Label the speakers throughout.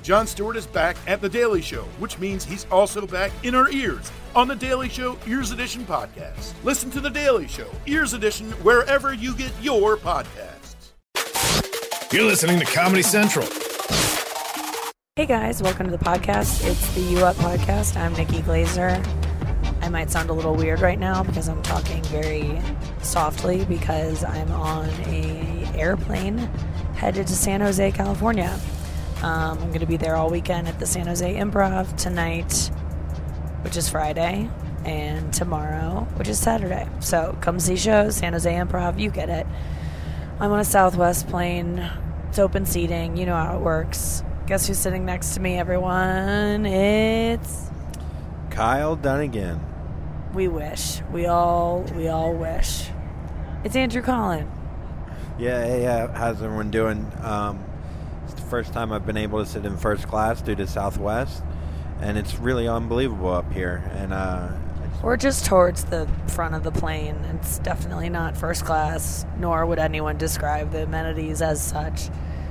Speaker 1: Jon Stewart is back at The Daily Show, which means he's also back in our ears on The Daily Show Ears Edition podcast. Listen to The Daily Show Ears Edition wherever you get your podcasts.
Speaker 2: You're listening to Comedy Central.
Speaker 3: Hey guys, welcome to the podcast. It's the You Up podcast. I'm Nikki Glazer. I might sound a little weird right now because I'm talking very softly because I'm on a airplane headed to San Jose, California. I'm going to be there all weekend at the San Jose Improv tonight, which is Friday, and tomorrow, which is Saturday. So come see shows, San Jose Improv, you get it. I'm on a Southwest plane. It's open seating. You know how it works. Guess who's sitting next to me, everyone? It's
Speaker 4: Kyle Dunnigan.
Speaker 3: We wish. We all wish. It's Andrew Collin.
Speaker 4: Yeah. How's everyone doing? It's the first time I've been able to sit in first class due to Southwest, and it's really unbelievable up here. And
Speaker 3: we're just towards the front of the plane. It's definitely not first class, nor would anyone describe the amenities as such.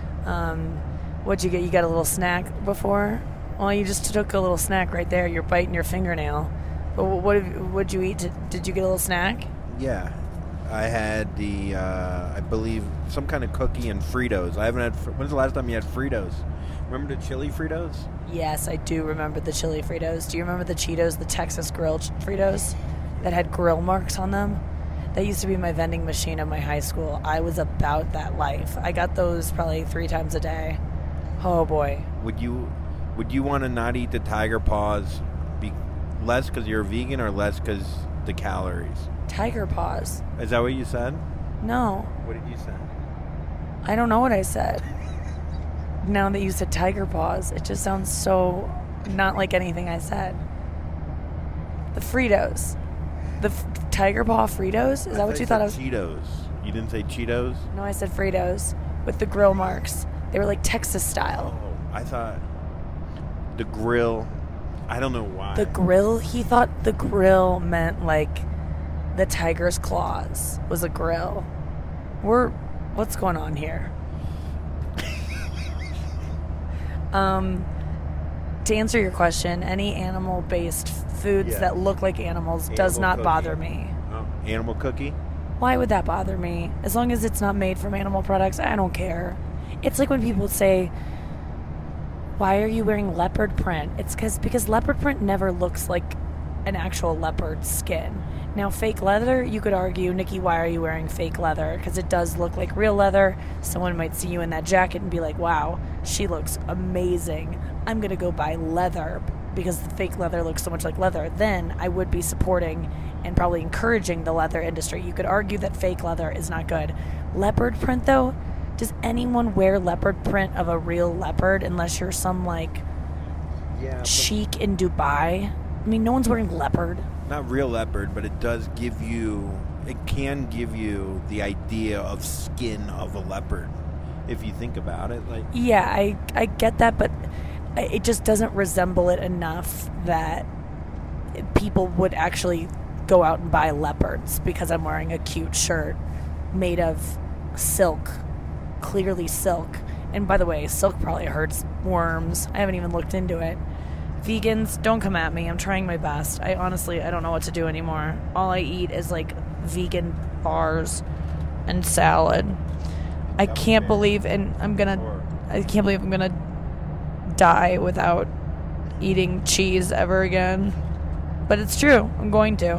Speaker 3: What'd you get? You got a little snack before? Well, you just took a little snack right there. You're biting your fingernail. But what'd you eat? Did you get a little snack?
Speaker 4: Yeah. I had the, I believe, some kind of cookie and Fritos. I haven't had, when's the last time you had Fritos? Remember the chili Fritos?
Speaker 3: Yes, I do remember the chili Fritos. Do you remember the Cheetos, the Texas Grill Fritos that had grill marks on them? That used to be my vending machine at my high school. I was about that life. I got those probably 3 times a day. Oh, boy.
Speaker 4: Would you want to not eat the Tiger Paws less because you're a vegan or less because the calories?
Speaker 3: Tiger Paws.
Speaker 4: Is that what you said?
Speaker 3: No.
Speaker 4: What did you say?
Speaker 3: I don't know what I said. Now that you said Tiger Paws, it just sounds so not like anything I said. The Fritos. The Tiger Paw Fritos? Is that what you thought I was?
Speaker 4: Cheetos. You didn't say Cheetos?
Speaker 3: No, I said Fritos with the grill marks. They were like Texas style.
Speaker 4: Oh, I thought the grill. I don't know why.
Speaker 3: The grill? He thought the grill meant like the tiger's claws was a grill. What's going on here? To answer your question, any animal-based foods that look like animals does not bother me.
Speaker 4: Oh, animal cookie?
Speaker 3: Why would that bother me? As long as it's not made from animal products, I don't care. It's like when people say, why are you wearing leopard print? It's because leopard print never looks like an actual leopard skin. Now, fake leather, you could argue, Nikki, why are you wearing fake leather? Because it does look like real leather. Someone might see you in that jacket and be like, wow, she looks amazing. I'm going to go buy leather because the fake leather looks so much like leather. Then I would be supporting and probably encouraging the leather industry. You could argue that fake leather is not good. Leopard print, though, does anyone wear leopard print of a real leopard unless you're some, chic in Dubai? I mean, no one's wearing leopard.
Speaker 4: Not real leopard, but it can give you the idea of skin of a leopard, if you think about it.
Speaker 3: Yeah, I get that, but it just doesn't resemble it enough that people would actually go out and buy leopards because I'm wearing a cute shirt made of silk, clearly silk. And by the way, silk probably hurts worms. I haven't even looked into it. Vegans, don't come at me. I'm trying my best. I don't know what to do anymore. All I eat is vegan bars and salad. I can't believe I'm gonna die without eating cheese ever again. But it's true. I'm going to.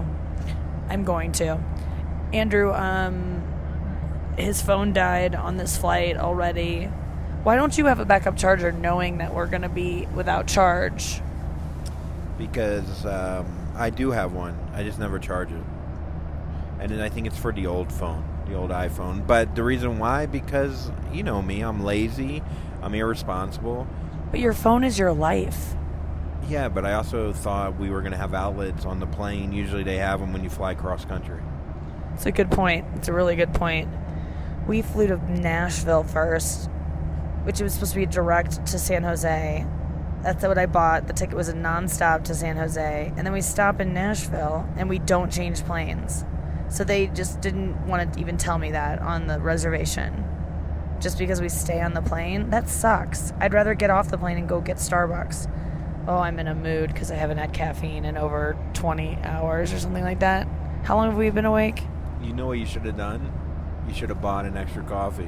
Speaker 3: Andrew, his phone died on this flight already. Why don't you have a backup charger knowing that we're gonna be without charge?
Speaker 4: Because I do have one. I just never charge it. And then I think it's for the old phone, the old iPhone. But the reason why, because you know me, I'm lazy, I'm irresponsible.
Speaker 3: But your phone is your life.
Speaker 4: Yeah, but I also thought we were going to have outlets on the plane. Usually they have them when you fly cross country.
Speaker 3: It's a good point. It's a really good point. We flew to Nashville first, which was supposed to be direct to San Jose. That's what I bought. The ticket was a nonstop to San Jose. And then we stop in Nashville, and we don't change planes. So they just didn't want to even tell me that on the reservation. just because we stay on the plane. That sucks. I'd rather get off the plane and go get Starbucks. Oh, I'm in a mood because I haven't had caffeine in over 20 hours or something like that. How long have we been awake?
Speaker 4: You know what you should have done? You should have bought an extra coffee.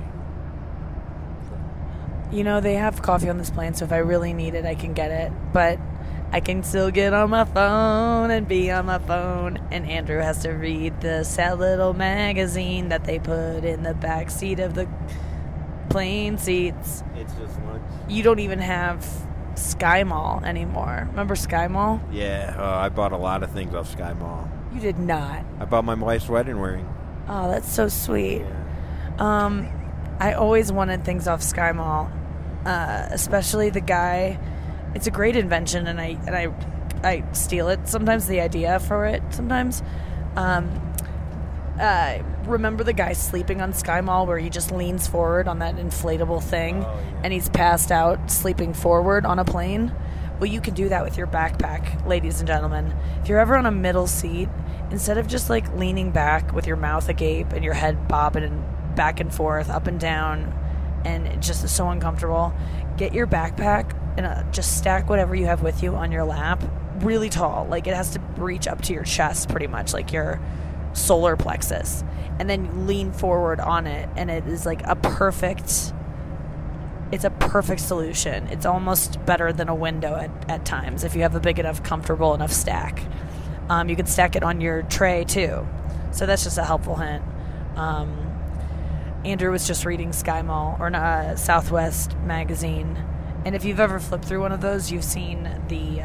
Speaker 3: You know, they have coffee on this plane, so if I really need it, I can get it. But I can still get on my phone and be on my phone. And Andrew has to read the sad little magazine that they put in the back seat of the plane seats.
Speaker 4: It's just lunch.
Speaker 3: You don't even have Sky Mall anymore. Remember Sky Mall?
Speaker 4: Yeah, I bought a lot of things off Sky Mall.
Speaker 3: You did not.
Speaker 4: I bought my wife's wedding ring.
Speaker 3: Oh, that's so sweet.
Speaker 4: Yeah.
Speaker 3: I always wanted things off Sky Mall, especially the guy. It's a great invention, and I steal it sometimes. The idea for it sometimes. Remember the guy sleeping on Sky Mall where he just leans forward on that inflatable thing, and he's passed out sleeping forward on a plane? Well, you can do that with your backpack, ladies and gentlemen. If you're ever on a middle seat, instead of just like leaning back with your mouth agape and your head bobbing and back and forth, up and down, and it just is so uncomfortable, get your backpack and just stack whatever you have with you on your lap really tall. Like, it has to reach up to your chest pretty much, like your solar plexus. And then you lean forward on it, and it is like a perfect solution. It's almost better than a window at times if you have a big enough, comfortable enough stack. You can stack it on your tray too. So that's just a helpful hint. Andrew was just reading Sky Mall or Southwest magazine, and if you've ever flipped through one of those, you've seen the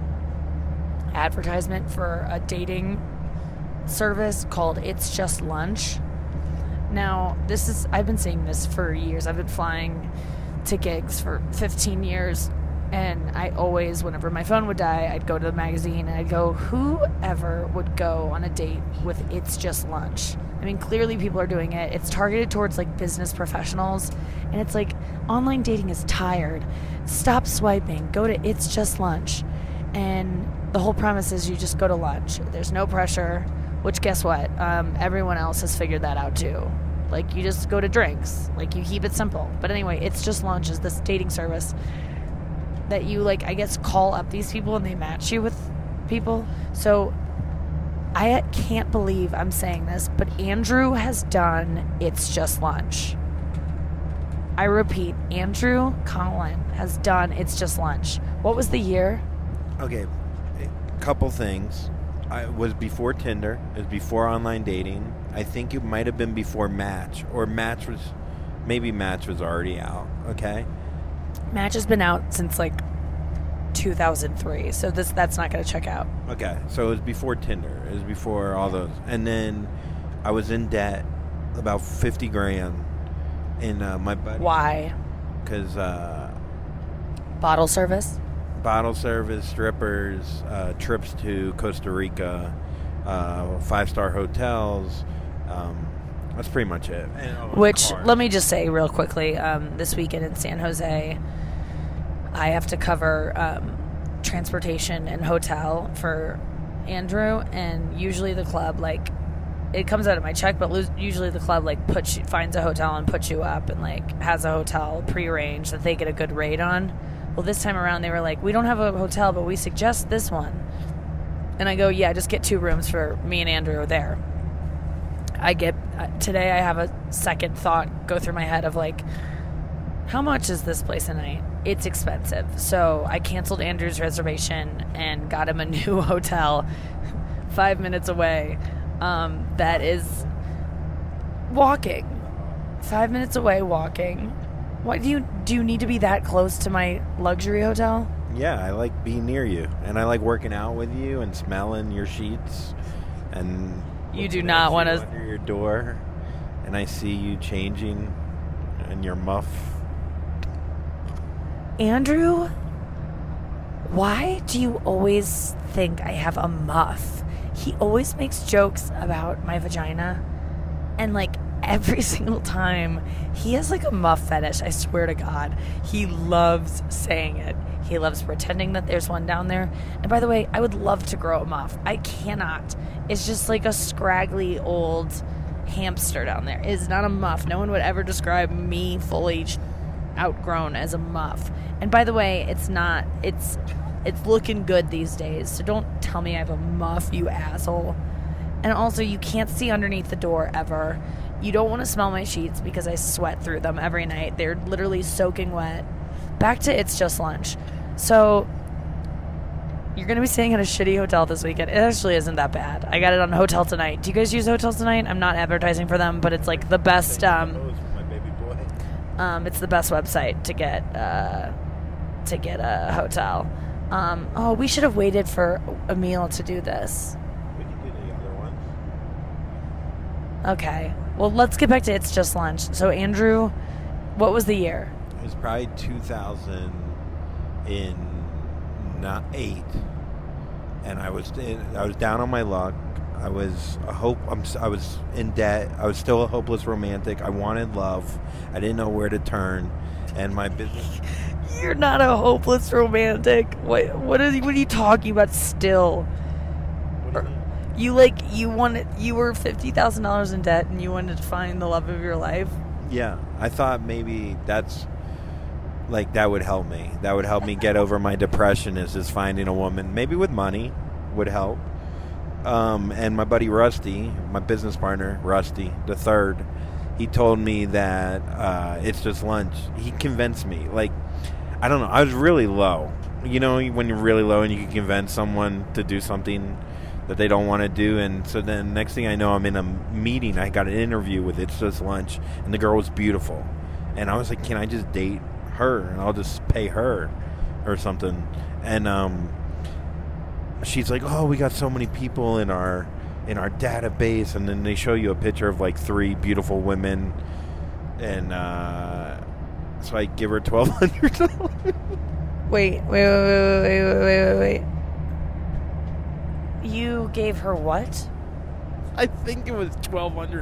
Speaker 3: advertisement for a dating service called It's Just Lunch. Now, I've been seeing this for years. I've been flying to gigs for 15 years, and I always, whenever my phone would die, I'd go to the magazine and I'd go, whoever would go on a date with It's Just Lunch? I mean, clearly people are doing it. It's targeted towards like business professionals, and it's like, online dating is tired. Stop swiping. Go to It's Just Lunch. And the whole premise is you just go to lunch. There's no pressure, which guess what? Everyone else has figured that out too. Like, you just go to drinks. Like, you keep it simple. But anyway, It's Just Lunch is this dating service that you, like, I guess, call up these people and they match you with people. So I can't believe I'm saying this, but Andrew has done It's Just Lunch. I repeat, Andrew Collin has done It's Just Lunch. What was the year?
Speaker 4: Okay, a couple things. It was before Tinder. It was before online dating. I think it might have been before Match, or Match was already out. Okay,
Speaker 3: Match has been out since like 2003, so that's not going to check out.
Speaker 4: Okay, so it was before Tinder. It was before all those, and then I was in debt about $50,000, and my buddy.
Speaker 3: Why?
Speaker 4: Because
Speaker 3: bottle service,
Speaker 4: strippers, trips to Costa Rica, 5-star hotels. That's pretty much it.
Speaker 3: Which, let me just say real quickly, this weekend in San Jose, I have to cover transportation and hotel for Andrew, and usually the club, like, it comes out of my check, but usually the club, like, finds a hotel and puts you up and, like, has a hotel prearranged that they get a good rate on. Well, this time around, they were like, we don't have a hotel, but we suggest this one. And I go, yeah, just get 2 rooms for me and Andrew there. Today I have a second thought go through my head of like, how much is this place a night? It's expensive. So I canceled Andrew's reservation and got him a new hotel 5 minutes away. That is walking. 5 minutes away walking. What do you need to be that close to my luxury hotel?
Speaker 4: Yeah, I like being near you, and I like working out with you and smelling your sheets. And
Speaker 3: you do not want to
Speaker 4: under your door, and I see you changing in your muff.
Speaker 3: Andrew, why do you always think I have a muff? He always makes jokes about my vagina, and like every single time he has like a muff fetish. I swear to God, he loves saying it. He loves pretending that there's one down there. And by the way, I would love to grow a muff. I cannot. It's just like a scraggly old hamster down there. It is not a muff. No one would ever describe me fully outgrown as a muff. And by the way, it's not. It's looking good these days. So don't tell me I have a muff, you asshole. And also, you can't see underneath the door ever. You don't want to smell my sheets because I sweat through them every night. They're literally soaking wet. Back to It's Just Lunch. So you're going to be staying at a shitty hotel this weekend. It actually isn't that bad. I got it on Hotel Tonight. Do you guys use Hotel Tonight? I'm not advertising for them, but it's like the best. It's the best website to get a hotel. We should have waited for Emil to do this.
Speaker 4: We can do the other ones.
Speaker 3: Okay. Well, let's get back to It's Just Lunch. So, Andrew, what was the year?
Speaker 4: It was probably 2008, and I was down on my luck. I was in debt. I was still a hopeless romantic. I wanted love. I didn't know where to turn, and my business.
Speaker 3: You're not a hopeless romantic. What are you talking about? Still,
Speaker 4: What do you mean?
Speaker 3: you were $50,000 in debt, and you wanted to find the love of your life.
Speaker 4: Yeah, I thought maybe that would help me. That would help me get over my depression. Is just finding a woman, maybe with money, would help. And my buddy Rusty, my business partner Rusty the third, he told me that It's Just Lunch. He convinced me. Like, I don't know. I was really low. You know, when you're really low and you can convince someone to do something that they don't want to do. And so then next thing I know, I'm in a meeting. I got an interview with It's Just Lunch, and the girl was beautiful. And I was like, can I just date her? And I'll just pay her or something. And she's like, oh, we got so many people in our database. And then they show you a picture of like 3 beautiful women. And so I give her $1,200.
Speaker 3: Wait. You gave her what?
Speaker 4: I think it was $1,200.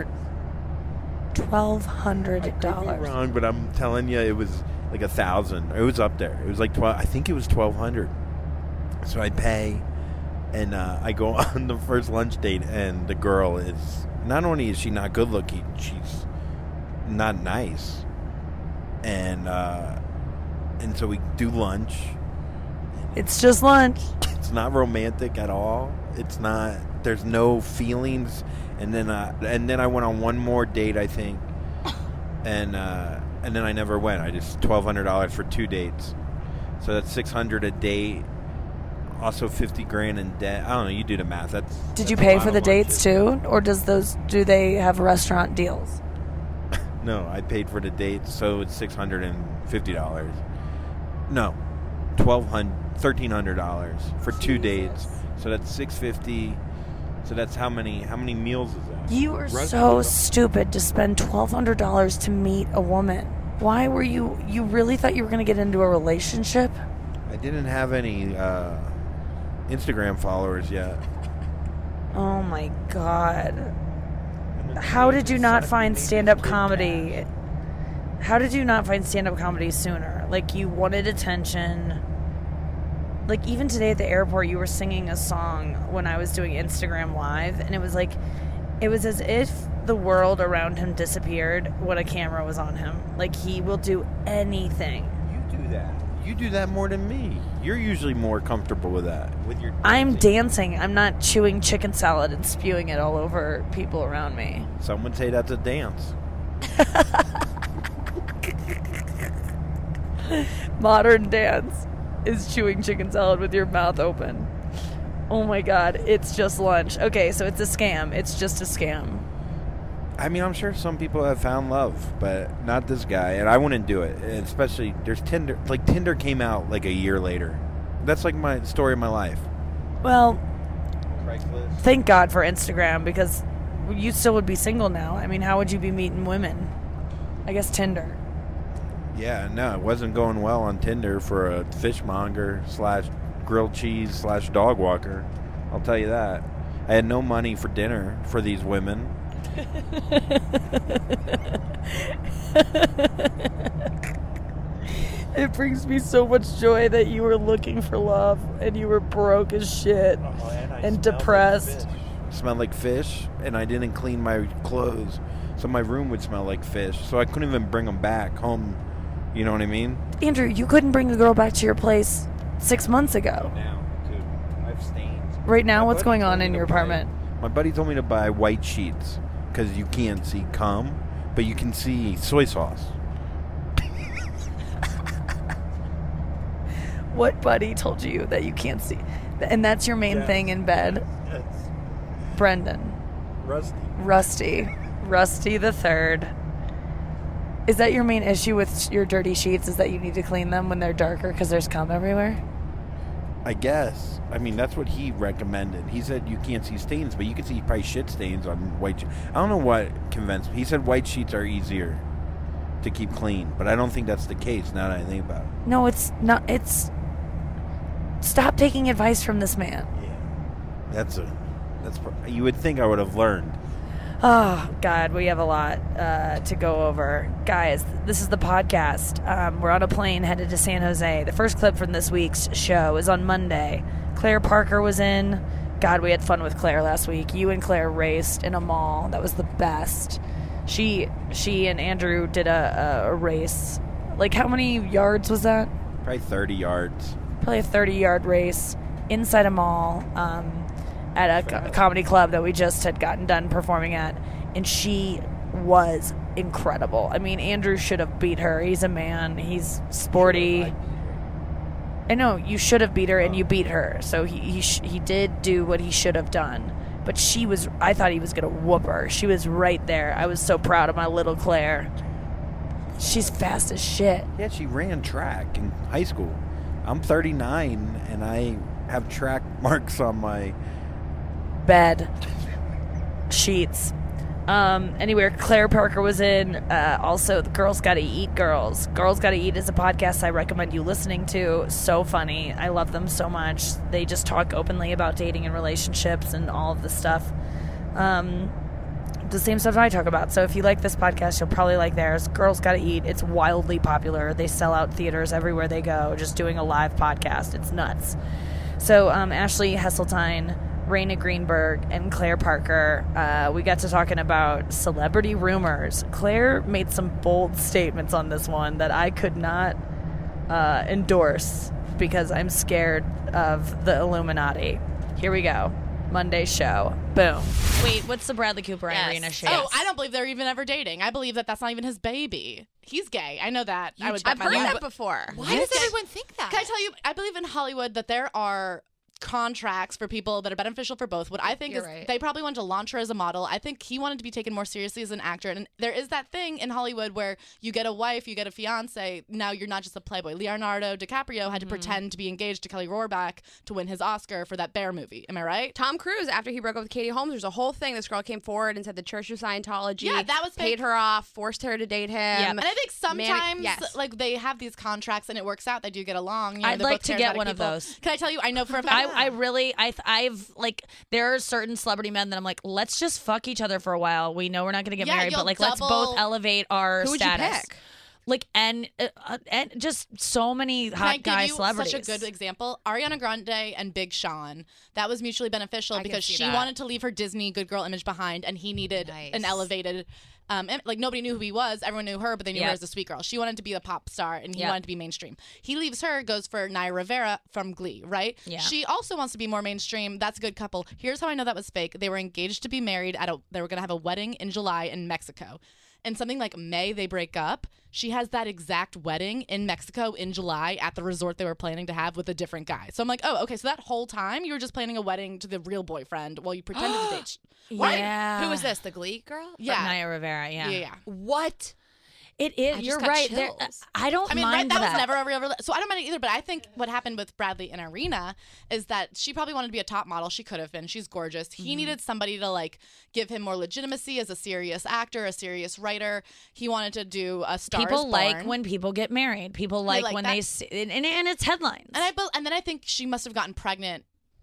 Speaker 3: $1,200.
Speaker 4: I could be wrong, but I'm telling you, it was like $1,000. It was up there. It was like 12. I think it was $1,200. So I pay, and I go on the first lunch date, and the girl is not only is she not good looking, she's not nice, and so we do lunch.
Speaker 3: It's just lunch.
Speaker 4: It's not romantic at all. It's not. There's no feelings. And then I went on one more date, I think, and then I never went. I just $1,200 for 2 dates, so that's $600 a date. Also $50,000 in debt. I don't know. You do the math.
Speaker 3: Did you pay for the dates too, or do they have restaurant deals?
Speaker 4: No, I paid for the dates, so it's $650. No, $1,300 for 2 dates. So that's $650. So that's how many meals is that?
Speaker 3: You were so stupid to spend $1,200 to meet a woman. Why were you really thought you were going to get into a relationship?
Speaker 4: I didn't have any Instagram followers yet.
Speaker 3: Oh my God. How did you not find stand-up comedy? How did you not find stand-up comedy sooner? Like, you wanted attention. Like, even today at the airport, you were singing a song when I was doing Instagram Live, and it was like, it was as if the world around him disappeared when a camera was on him. Like, he will do anything.
Speaker 4: You do that. You do that more than me. You're usually more comfortable with that. With your dancing.
Speaker 3: I'm dancing. I'm not chewing chicken salad and spewing it all over people around me.
Speaker 4: Some would say that's a dance.
Speaker 3: Modern dance is chewing chicken salad with your mouth open. Oh my God, It's Just Lunch. Okay, so it's a scam. It's just a scam.
Speaker 4: I mean, I'm sure some people have found love, but not this guy, and I wouldn't do it. And especially, there's Tinder. Like, Tinder came out like a year later. That's like my story of my life.
Speaker 3: Well,
Speaker 4: Craigslist.
Speaker 3: Thank God for Instagram, because you still would be single now. I mean, how would you be meeting women? I guess Tinder.
Speaker 4: Yeah, no, it wasn't going well on Tinder for a fishmonger / grilled cheese / dog walker. I'll tell you that. I had no money for dinner for these women.
Speaker 3: It brings me so much joy that you were looking for love and you were broke as shit and depressed.
Speaker 4: smelled like fish, and I didn't clean my clothes, so my room would smell like fish. So I couldn't even bring them back home. You know what I mean?
Speaker 3: Andrew, you couldn't bring a girl back to your place 6 months ago.
Speaker 4: Now, dude, I have stains.
Speaker 3: Right now,
Speaker 4: My
Speaker 3: what's
Speaker 4: buddy
Speaker 3: going
Speaker 4: told
Speaker 3: on
Speaker 4: me
Speaker 3: in
Speaker 4: to
Speaker 3: your
Speaker 4: buy-
Speaker 3: apartment?
Speaker 4: My buddy told me to buy white sheets because you can't see cum, but you can see soy sauce.
Speaker 3: What buddy told you that you can't see? And that's your main thing in bed? Brendan. Rusty the third. Is that your main issue with your dirty sheets, is that you need to clean them when they're darker because there's cum everywhere?
Speaker 4: I guess. I mean, that's what he recommended. He said you can't see stains, but you can see probably shit stains on white sheets. I don't know what convinced me. He said white sheets are easier to keep clean, but I don't think that's the case now that I think about it.
Speaker 3: No, it's not. Stop taking advice from this man.
Speaker 4: Yeah. You would think I would have learned.
Speaker 3: Oh, God, we have a lot to go over. Guys, this is the podcast. We're on a plane headed to San Jose. The first clip from this week's show is on Monday. Claire Parker was in. God, we had fun with Claire last week. You and Claire raced in a mall. That was the best. She and Andrew did a race. Like, how many yards was that?
Speaker 4: Probably 30 yards.
Speaker 3: Probably a 30-yard race inside a mall at a comedy club that we just had gotten done performing at, and she was incredible. I mean, Andrew should have beat her. He's a man. He's sporty. I know, you should have beat her, and you beat her. So he did do what he should have done. But I thought he was going to whoop her. She was right there. I was so proud of my little Claire. She's fast as shit.
Speaker 4: Yeah, she ran track in high school. I'm 39, and I have track marks on my
Speaker 3: bed sheets. Anyway, Claire Parker was in. Also, the Girls Gotta Eat Girls. Girls Gotta Eat is a podcast I recommend you listening to. So funny. I love them so much. They just talk openly about dating and relationships and all of the stuff. The same stuff I talk about. So if you like this podcast, you'll probably like theirs. Girls Gotta Eat. It's wildly popular. They sell out theaters everywhere they go, just doing a live podcast. It's nuts. So Ashley Hesseltine, Raina Greenberg, and Claire Parker, we got to talking about celebrity rumors. Claire made some bold statements on this one that I could not endorse because I'm scared of the Illuminati. Here we go. Monday show. Boom. Wait, what's the Bradley Cooper and Irina Shayk?
Speaker 5: Oh, I don't believe they're even ever dating. I believe that that's not even his baby. He's gay. I know that.
Speaker 6: I've heard that before.
Speaker 5: Why does everyone think that? Can I tell you, I believe in Hollywood that there are contracts for people that are beneficial for both. What I think is they probably wanted to launch her as a model. I think he wanted to be taken more seriously as an actor. And there is that thing in Hollywood where you get a wife, you get a fiance, now you're not just a playboy. Leonardo DiCaprio had to pretend to be engaged to Kelly Rohrbach to win his Oscar for that Bear movie. Am I right?
Speaker 6: Tom Cruise, after he broke up with Katie Holmes, there's a whole thing. This girl came forward and said the Church of Scientology
Speaker 5: that was
Speaker 6: paid her off, forced her to date him.
Speaker 5: Yeah, and I think sometimes like they have these contracts and it works out. They do get along. You know,
Speaker 3: I'd like to get one of those.
Speaker 5: Can I tell you? I know for a fact.
Speaker 3: I've like, there are certain celebrity men that I'm like, let's just fuck each other for a while. We know we're not going to get married, but like, let's both elevate our
Speaker 6: Who
Speaker 3: status.
Speaker 6: Would you pick?
Speaker 3: Like, and just so many hot guy celebrities.
Speaker 5: Such a good example. Ariana Grande and Big Sean. That was mutually beneficial because she wanted to leave her Disney good girl image behind, and he needed an elevated. Like, nobody knew who he was. Everyone knew her, but they knew her as a sweet girl. She wanted to be a pop star, and he wanted to be mainstream. He leaves her, goes for Naya Rivera from Glee, right? Yeah. She also wants to be more mainstream. That's a good couple. Here's how I know that was fake. They were engaged to be married. They were going to have a wedding in July in Mexico. And something like May, they break up. She has that exact wedding in Mexico in July at the resort they were planning to have with a different guy. So I'm like, oh, okay, so that whole time you were just planning a wedding to the real boyfriend while you pretended to date.
Speaker 6: What? Yeah. Who was this? The Glee girl?
Speaker 5: Yeah.
Speaker 3: Naya Rivera,
Speaker 5: Yeah.
Speaker 6: What?
Speaker 3: It is. You're right. I don't mind
Speaker 5: that was never a real. So I don't mind it either. But I think what happened with Bradley and Irina is that she probably wanted to be a top model. She could have been. She's gorgeous. He needed somebody to like give him more legitimacy as a serious actor, a serious writer. He wanted to do a Star
Speaker 3: People
Speaker 5: is Born.
Speaker 3: like when people get married. People like when they see, and it's headlines.
Speaker 5: And then I think she must have gotten pregnant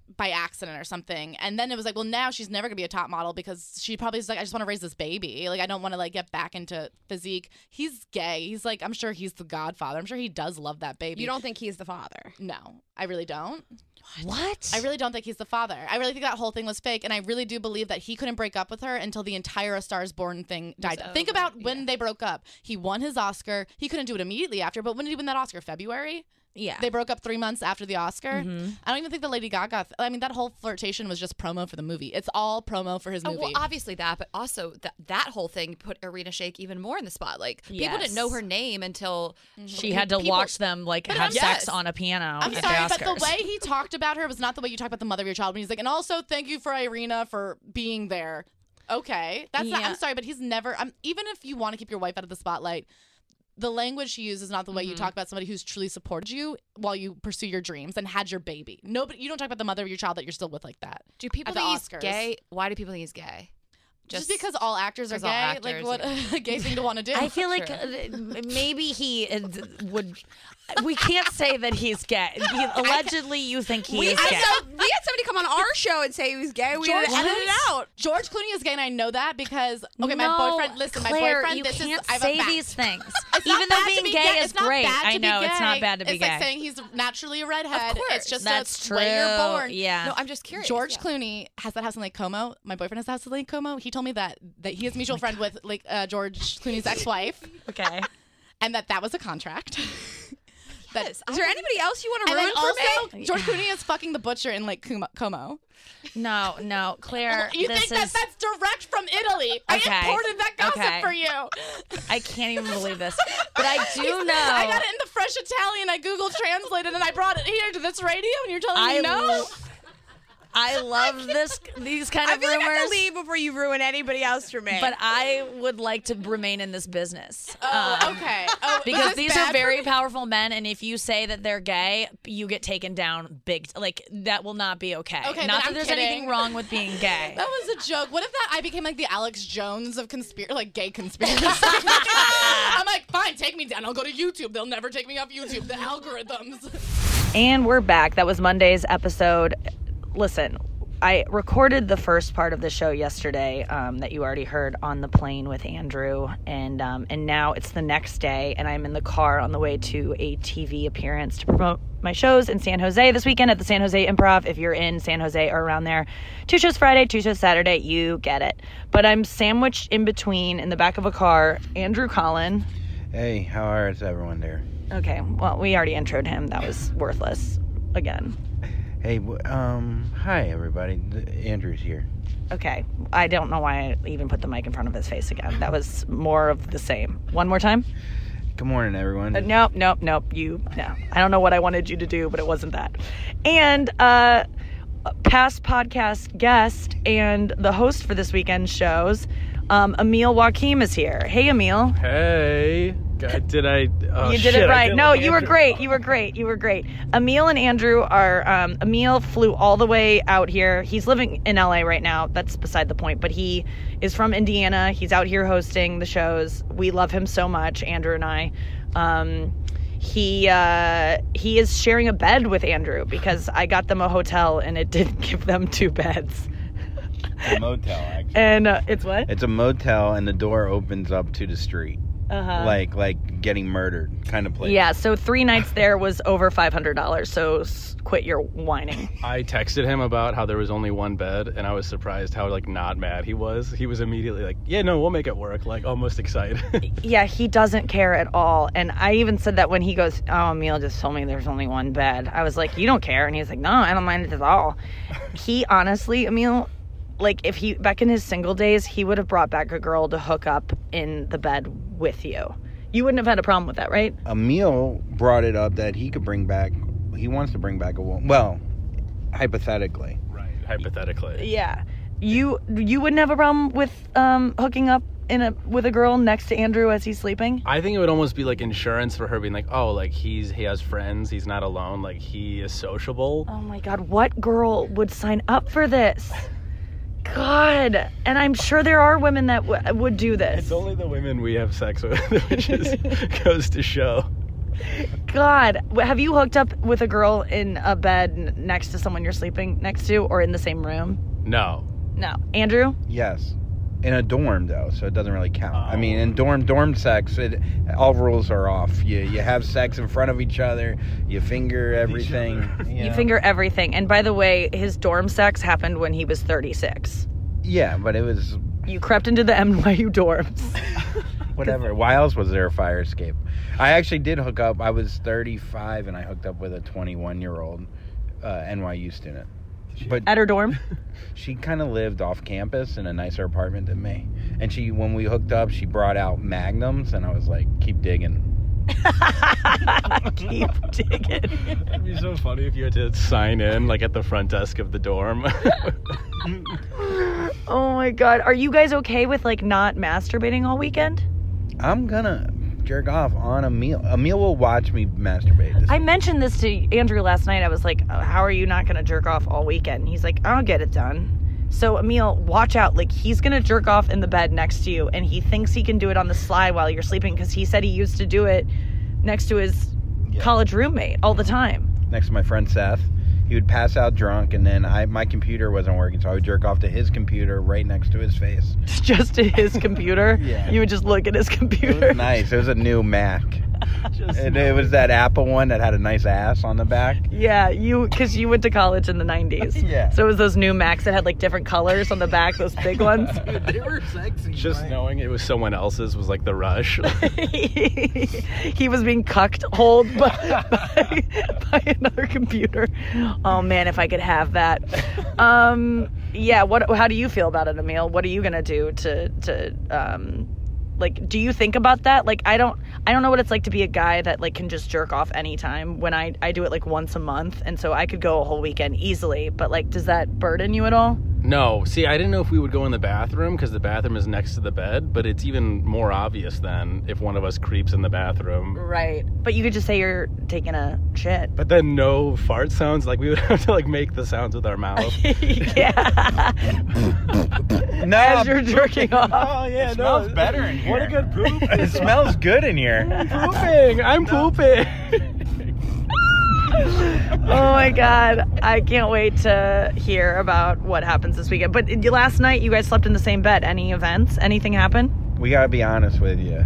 Speaker 5: by accident or something. And then it was like, well, now she's never gonna be a top model because she probably is like, I just want to raise this baby. Like, I don't want to like get back into physique. He's gay. He's like, I'm sure he's the godfather. I'm sure he does love that baby.
Speaker 6: You don't think he's the father?
Speaker 5: No, I really don't.
Speaker 3: What?
Speaker 5: I really don't think he's the father. I really think that whole thing was fake, and I really do believe that he couldn't break up with her until the entire A Star is Born thing died. Think about when they broke up. He won his Oscar. He couldn't do it immediately after, but when did he win that Oscar? February?
Speaker 3: Yeah.
Speaker 5: They broke up 3 months after the Oscar. Mm-hmm. I don't even think the Lady Gaga... I mean, that whole flirtation was just promo for the movie. It's all promo for his movie.
Speaker 7: Well, obviously that, but also that whole thing put Irina Shayk even more in the spotlight. People didn't know her name until...
Speaker 3: She had to watch them have sex on a piano.
Speaker 5: I'm sorry, but the way he talked about her was not the way you talk about the mother of your child. When he's like, and also thank you for Irina for being there. Okay. That's not... I'm sorry, but he's never... even if you want to keep your wife out of the spotlight... The language she uses is not the way you talk about somebody who's truly supported you while you pursue your dreams and had your baby. Nobody, you don't talk about the mother of your child that you're still with like that.
Speaker 7: Do people think he's gay? Why do people think he's gay?
Speaker 5: Just because all actors are gay? Like, what a gay thing to want to do.
Speaker 3: I feel like maybe he would... We can't say that he's gay. Allegedly, you think he is gay.
Speaker 6: We had somebody come on our show and say he was gay. We had to edit it out.
Speaker 5: George Clooney is gay, and I know that because,
Speaker 3: my
Speaker 5: boyfriend... Listen,
Speaker 3: Claire,
Speaker 5: my boyfriend...
Speaker 3: you can't
Speaker 5: say
Speaker 3: say these things.
Speaker 5: Even
Speaker 3: though being gay is great. I know, it's not bad to be gay.
Speaker 5: It's like saying he's naturally a redhead.
Speaker 7: Of course.
Speaker 5: It's just
Speaker 3: that's
Speaker 5: the way you're born.
Speaker 3: Yeah.
Speaker 7: No, I'm just curious.
Speaker 5: George Clooney has that house in Lake Como. My boyfriend has a house in Lake Como. He told me that he has a mutual friend with George Clooney's ex-wife.
Speaker 3: Okay.
Speaker 5: And that was a contract.
Speaker 6: Is there anybody else you want to ruin for me?
Speaker 5: George Clooney is fucking the butcher in Lake Como.
Speaker 3: No, Claire.
Speaker 5: You think that's direct from Italy? I imported that gossip for you.
Speaker 3: I can't even believe this. But I do know.
Speaker 5: I got it in the fresh Italian. I Google translated and I brought it here to this radio and you're telling me no?
Speaker 3: I love these kind of rumors.
Speaker 6: I feel like I have to leave before you ruin anybody else for me.
Speaker 3: But I would like to remain in this business.
Speaker 5: Okay.
Speaker 3: Because these are very powerful men, and if you say that they're gay, you get taken down big. Like, that will not be okay. Not that there's anything wrong with being gay.
Speaker 5: That was a joke. What if I became like the Alex Jones of gay conspiracy? I'm like, fine, take me down. I'll go to YouTube. They'll never take me off YouTube. The algorithms.
Speaker 3: And we're back. That was Monday's episode. Listen, I recorded the first part of the show yesterday that you already heard on the plane with Andrew, and now it's the next day, and I'm in the car on the way to a TV appearance to promote my shows in San Jose this weekend at the San Jose Improv. If you're in San Jose or around there, 2 shows Friday, 2 shows Saturday, you get it. But I'm sandwiched in between, in the back of a car, Andrew Collin.
Speaker 4: Hey, how is everyone there?
Speaker 3: Okay, well, we already introed him. That was worthless again.
Speaker 4: Hey, hi everybody. Andrew's here.
Speaker 3: Okay, I don't know why I even put the mic in front of his face again. That was more of the same. One more time?
Speaker 4: Good morning, everyone.
Speaker 3: Nope. No. I don't know what I wanted you to do, but it wasn't that. And past podcast guest and the host for this weekend's shows, Emil Joachim is here. Hey, Emil.
Speaker 8: Hey. Did I? Oh,
Speaker 3: you did it right. No, you were great. You were great. Emil and Andrew are. Emil flew all the way out here. He's living in LA right now. That's beside the point. But he is from Indiana. He's out here hosting the shows. We love him so much, Andrew and I. He is sharing a bed with Andrew because I got them a hotel and it didn't give them 2 beds.
Speaker 4: It's a motel, actually.
Speaker 3: And it's what?
Speaker 4: It's a motel, and the door opens up to the street. Uh-huh. Like getting murdered kind of place.
Speaker 3: Yeah, so 3 nights there was over $500, so quit your whining.
Speaker 8: I texted him about how there was only 1 bed, and I was surprised how, not mad he was. He was immediately like, yeah, no, we'll make it work, almost excited.
Speaker 3: Yeah, he doesn't care at all, and I even said that when he goes, oh, Emil just told me there's only 1 bed. I was like, you don't care? And he's like, no, I don't mind it at all. He honestly, Emil... if he, back in his single days, he would have brought back a girl to hook up in the bed with you. You wouldn't have had a problem with that, right?
Speaker 4: Emil brought it up that he wants to bring back a woman. Well, hypothetically.
Speaker 8: Right, hypothetically.
Speaker 3: Yeah. You wouldn't have a problem with hooking up with a girl next to Andrew as he's sleeping?
Speaker 8: I think it would almost be like insurance for her being like, oh, he has friends, he's not alone, he is sociable.
Speaker 3: Oh my God, what girl would sign up for this? God, and I'm sure there are women that would do this.
Speaker 8: It's only the women we have sex with, which goes to show.
Speaker 3: God, have you hooked up with a girl in a bed next to someone you're sleeping next to, or in the same room?
Speaker 8: No.
Speaker 3: Andrew?
Speaker 4: Yes. In a dorm, though, so it doesn't really count. I mean, in dorm sex, all rules are off. You have sex in front of each other. You finger everything.
Speaker 3: You finger everything. And by the way, his dorm sex happened when he was 36.
Speaker 4: Yeah, but it was...
Speaker 3: You crept into the NYU dorms.
Speaker 4: Whatever. Why else was there a fire escape? I actually did hook up. I was 35, and I hooked up with a 21-year-old NYU student. But
Speaker 3: at her dorm?
Speaker 4: She kind of lived off campus in a nicer apartment than me. And when we hooked up, she brought out Magnums, and I was like, keep digging.
Speaker 3: Keep digging.
Speaker 8: It'd be so funny if you had to sign in, like, at the front desk of the dorm.
Speaker 3: Oh, my God. Are you guys okay with, like, not masturbating all weekend?
Speaker 4: I'm gonna jerk off on Emil. Emil will watch me masturbate.
Speaker 3: I mentioned this to Andrew last night. I was like, how are you not going to jerk off all weekend? He's like, I'll get it done. So, Emil, watch out. Like, he's going to jerk off in the bed next to you, and he thinks he can do it on the sly while you're sleeping because he said he used to do it next to his college roommate all the time.
Speaker 4: Next to my friend Seth. He would pass out drunk, and then my computer wasn't working, so I would jerk off to his computer right next to his face.
Speaker 3: Just to his computer?
Speaker 4: Yeah.
Speaker 3: You would just look at his computer?
Speaker 4: It was nice. It was a new Mac. It was that Apple one that had a nice ass on the back.
Speaker 3: Yeah, because you went to college in the 90s.
Speaker 4: Yeah.
Speaker 3: So it was those new Macs that had like different colors on the back, those big ones.
Speaker 4: Dude, they were sexy.
Speaker 8: Just knowing it was someone else's was like the rush.
Speaker 3: He was being cuckolded by another computer. Oh man, if I could have that. Yeah, how do you feel about it, Emil? What are you gonna do to like, do you think about that? Like, I don't know what it's like to be a guy that like can just jerk off anytime when I do it like once a month, and so I could go a whole weekend easily, but like, does that burden you at all?
Speaker 8: No. See, I didn't know if we would go in the bathroom because the bathroom is next to the bed, but it's even more obvious then if one of us creeps in the bathroom.
Speaker 3: Right. But you could just say you're taking a shit.
Speaker 8: But then no fart sounds. Like, we would have to like make the sounds with our mouth.
Speaker 3: Yeah.
Speaker 4: No,
Speaker 3: as you're jerking off.
Speaker 8: Oh, yeah,
Speaker 4: it smells better in here.
Speaker 8: What a good poop.
Speaker 4: It smells good in here.
Speaker 8: I'm pooping.
Speaker 3: Oh my God, I can't wait to hear about what happens this weekend. But last night you guys slept in the same bed. Any events? Anything happen?
Speaker 4: We gotta be honest with you.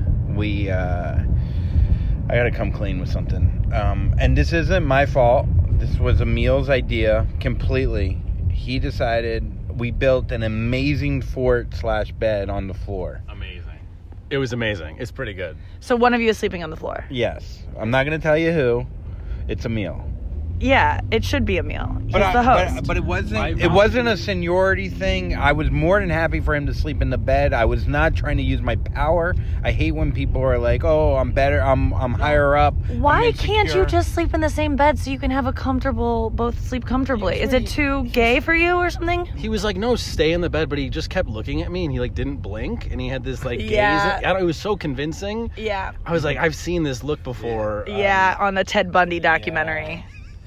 Speaker 4: I gotta come clean with something. And this isn't my fault. This was Emil's idea completely. He decided. We built an amazing fort/bed on the floor.
Speaker 8: Amazing. It was amazing. It's pretty good.
Speaker 3: So one of you is sleeping on the floor?
Speaker 4: Yes. I'm not gonna tell you who. It's Emil.
Speaker 3: Yeah, it should be Emil. He's the host.
Speaker 4: But it wasn't a seniority thing. I was more than happy for him to sleep in the bed. I was not trying to use my power. I hate when people are like, "Oh, I'm better. I'm higher up."
Speaker 3: Why can't you just sleep in the same bed so you can have both sleep comfortably? Is it too gay for you or something?
Speaker 8: He was like, "No, stay in the bed," but he just kept looking at me and he like didn't blink and he had this like gaze. It was so convincing.
Speaker 3: Yeah.
Speaker 8: I was like, I've seen this look before.
Speaker 3: Yeah, on the Ted Bundy documentary. Yeah.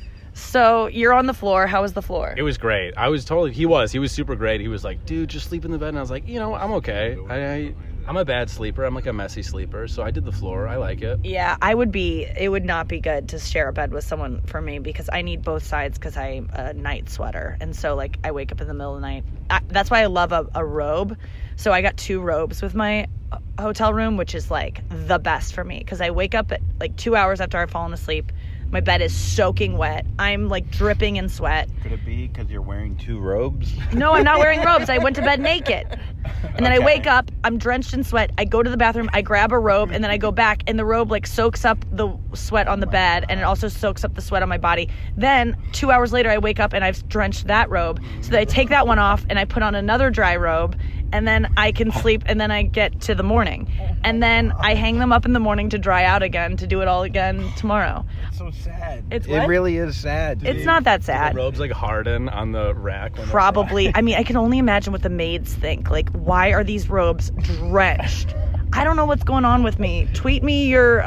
Speaker 3: So you're on the floor. How was the floor?
Speaker 8: It was great. He was super great. He was like, dude, just sleep in the bed. And I was like, I'm okay. I'm a bad sleeper. I'm like a messy sleeper. So I did the floor. I like it.
Speaker 3: Yeah, it would not be good to share a bed with someone for me because I need both sides because I'm a night sweater. And so like I wake up in the middle of the night. That's why I love a robe. So I got 2 robes with my hotel room, which is like the best for me because I wake up at like 2 hours after I've fallen asleep. My bed is soaking wet. I'm like dripping in sweat.
Speaker 4: Could it be because you're wearing 2 robes?
Speaker 3: No, I'm not wearing robes. I went to bed naked. And then I wake up, I'm drenched in sweat. I go to the bathroom, I grab a robe, and then I go back, and the robe like soaks up the sweat on the bed, and it also soaks up the sweat on my body. Then 2 hours later, I wake up and I've drenched that robe. So then I take that one off and I put on another dry robe, and then I can sleep, and then I get to the morning. And then I hang them up in the morning to dry out again, to do it all again tomorrow.
Speaker 4: It's so sad.
Speaker 3: It
Speaker 4: really is sad.
Speaker 3: It's not that sad.
Speaker 8: The robes like harden on the rack.
Speaker 3: Probably. I mean, I can only imagine what the maids think. Like, why are these robes drenched? I don't know what's going on with me. Tweet me your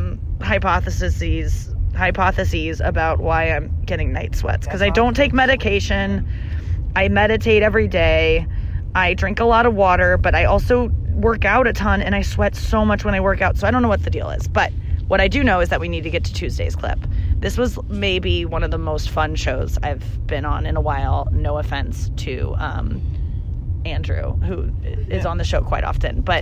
Speaker 3: hypotheses about why I'm getting night sweats. Because I don't take medication. I meditate every day. I drink a lot of water, but I also work out a ton, and I sweat so much when I work out. So I don't know what the deal is. But What I do know is that we need to get to Tuesday's clip. This was maybe one of the most fun shows I've been on in a while. No offense to Andrew, who is on the show quite often. But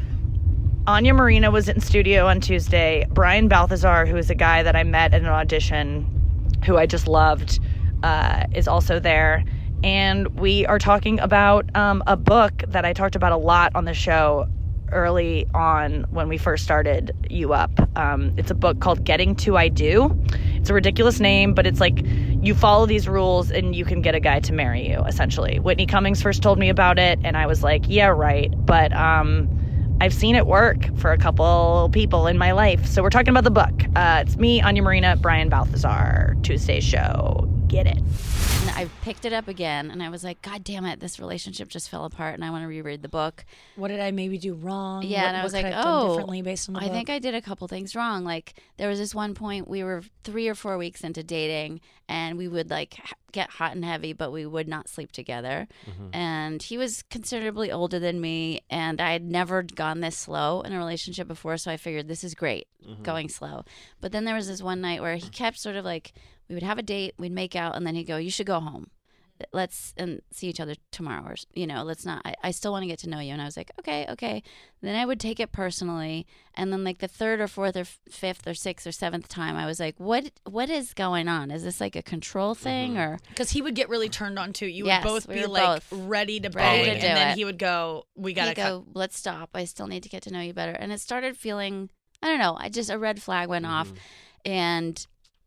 Speaker 3: Anya Marina was in studio on Tuesday. Brian Balthazar, who is a guy that I met at an audition, who I just loved, is also there. And we are talking about a book that I talked about a lot on the show early on when we first started You Up. It's a book called Getting to I Do. It's a ridiculous name, but it's like you follow these rules and you can get a guy to marry you, essentially. Whitney Cummings first told me about it, and I was like, yeah, right. But I've seen it work for a couple people in my life. So we're talking about the book. It's me, Anya Marina, Brian Balthazar, Tuesday's show. Get it.
Speaker 9: And I picked it up again, and I was like, God damn it, this relationship just fell apart, and I want to reread the book.
Speaker 3: What did I maybe do wrong?
Speaker 9: Yeah, and I was like,
Speaker 3: differently based on the book?
Speaker 9: I think I did a couple things wrong. Like, there was this one point, we were 3 or 4 weeks into dating, and we would, like, get hot and heavy, but we would not sleep together. Mm-hmm. And he was considerably older than me, and I had never gone this slow in a relationship before, so I figured this is great, going slow. But then there was this one night where he kept sort of like, we would have a date, we'd make out, and then he'd go, you should go home. Let's see each other tomorrow, or, let's not. I still want to get to know you. And I was like, okay. Then I would take it personally, and then like the 3rd or 4th or 5th or 6th or 7th time, I was like, what is going on? Is this like a control thing, or
Speaker 10: because he would get really turned on too? You
Speaker 9: yes,
Speaker 10: would both
Speaker 9: we
Speaker 10: be
Speaker 9: were
Speaker 10: like
Speaker 9: both
Speaker 10: ready to bang, and then he would go, we gotta
Speaker 9: go. Let's stop. I still need to get to know you better. And it started feeling, I don't know. A red flag went off, and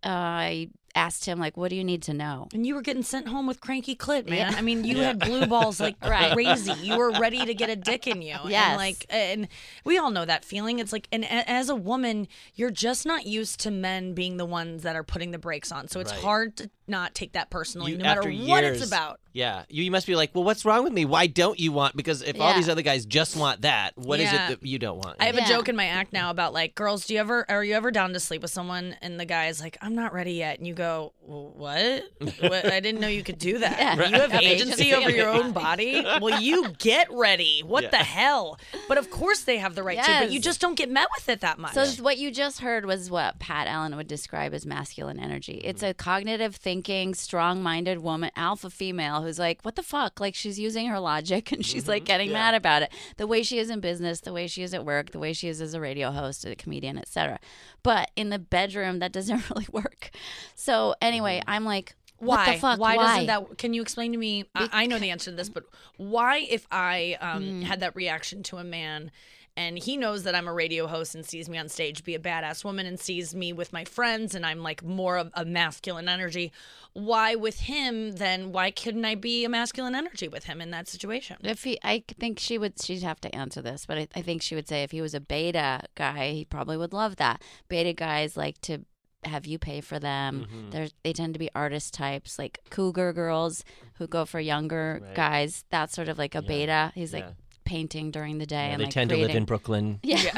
Speaker 9: I asked him, like, what do you need to know?
Speaker 10: And you were getting sent home with cranky clit, man. Yeah. I mean, you had blue balls like crazy. You were ready to get a dick in you.
Speaker 9: Yes.
Speaker 10: And we all know that feeling. It's like, and as a woman, you're just not used to men being the ones that are putting the brakes on. So it's hard to not take that personally, no matter what it's about.
Speaker 11: Yeah. You must be like, well, what's wrong with me? Why don't you want? Because if all these other guys just want that, what is it that you don't want?
Speaker 10: I have a joke in my act now about like, girls, are you ever down to sleep with someone? And the guy is like, I'm not ready yet. And you go, what? I didn't know you could do that.
Speaker 9: Yeah.
Speaker 10: You have agency over your own body? Well, you get ready. What the hell? But of course they have the right to, but you just don't get met with it that much.
Speaker 9: So what you just heard was what Pat Allen would describe as masculine energy. It's a cognitive thinking, strong-minded woman, alpha female, who's like, what the fuck? Like, she's using her logic, and she's like getting mad about it. The way she is in business, the way she is at work, the way she is as a radio host, a comedian, etc. But in the bedroom, that doesn't really work. So anyway, I'm like, what the fuck?
Speaker 10: Why doesn't that? Can you explain to me? I know the answer to this, but why, if I had that reaction to a man, and he knows that I'm a radio host and sees me on stage be a badass woman and sees me with my friends and I'm like more of a masculine energy, why with him then? Why couldn't I be a masculine energy with him in that situation?
Speaker 9: I think she'd have to answer this, but I think she would say if he was a beta guy, he probably would love that. Beta guys like to have you pay for them. They tend to be artist types, like cougar girls who go for younger guys. That's sort of like a beta. He's like painting during the day. And
Speaker 11: they tend to live in Brooklyn.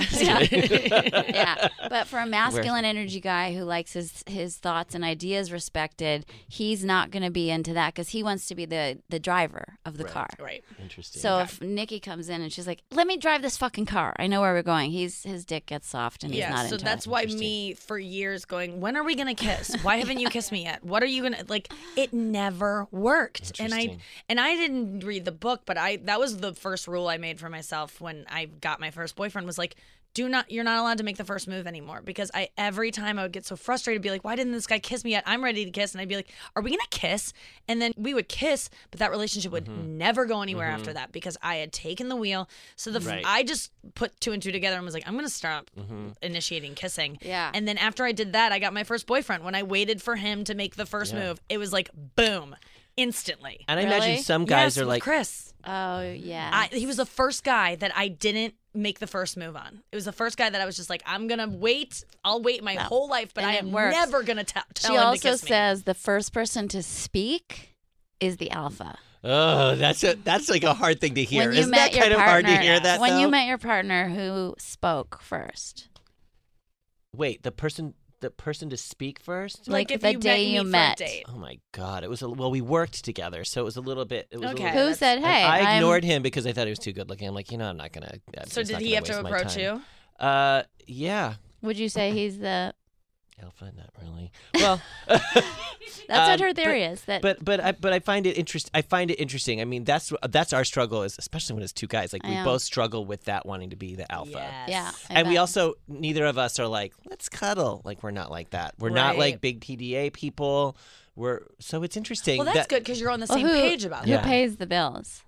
Speaker 9: Yeah. But for a masculine energy guy who likes his thoughts and ideas respected, he's not going to be into that because he wants to be the driver of the car.
Speaker 10: Right.
Speaker 11: Interesting.
Speaker 9: So if Nikki comes in and she's like, let me drive this fucking car. I know where we're going. His dick gets soft and he's not into it.
Speaker 10: So that's why me, for years, going, when are we going to kiss? Why haven't you kissed me yet? What are you going to, like, it never worked. And I didn't read the book, but that was the first rule I made for myself when I got my first boyfriend was like, you're not allowed to make the first move anymore, because every time I would get so frustrated, be like, why didn't this guy kiss me yet? I'm ready to kiss. And I'd be like, are we going to kiss? And then we would kiss, but that relationship would never go anywhere after that because I had taken the wheel. So I just put 2 and 2 together and was like, I'm going to stop initiating kissing.
Speaker 9: Yeah.
Speaker 10: And then after I did that, I got my first boyfriend. When I waited for him to make the first move, it was like, boom. Instantly.
Speaker 11: And I imagine some guys are like
Speaker 10: Chris.
Speaker 9: Oh yeah.
Speaker 10: He was the first guy that I didn't make the first move on. It was the first guy that I was just like, I'm gonna wait. I'll wait my whole life, but I am never gonna tell him to kiss me.
Speaker 9: She also says the first person to speak is the alpha.
Speaker 11: Oh, that's like a hard thing to hear. Isn't that kind of hard to hear that?
Speaker 9: When you met your partner, who spoke first?
Speaker 11: Wait, the person to speak first?
Speaker 10: Like if
Speaker 9: the
Speaker 10: you
Speaker 9: day you met.
Speaker 11: Oh my God. It was we worked together, so it was a little bit.
Speaker 10: Okay.
Speaker 9: Who said, hey?
Speaker 11: I ignored him because I thought he was too good looking. I'm like, I'm not going to.
Speaker 10: So did he have to approach you?
Speaker 11: Yeah.
Speaker 9: Would you say he's the
Speaker 11: alpha? Not really. Well,
Speaker 9: that's what her theory is. That,
Speaker 11: but I find it interesting. I mean, that's our struggle, is especially when it's two guys. Like we both struggle with that, wanting to be the alpha.
Speaker 9: Yes. Yeah,
Speaker 11: and we also, neither of us are like, let's cuddle. Like we're not like that. We're not like big PDA people. So it's interesting.
Speaker 10: Well, that's good because you're on the same page about
Speaker 9: it. Who pays the bills?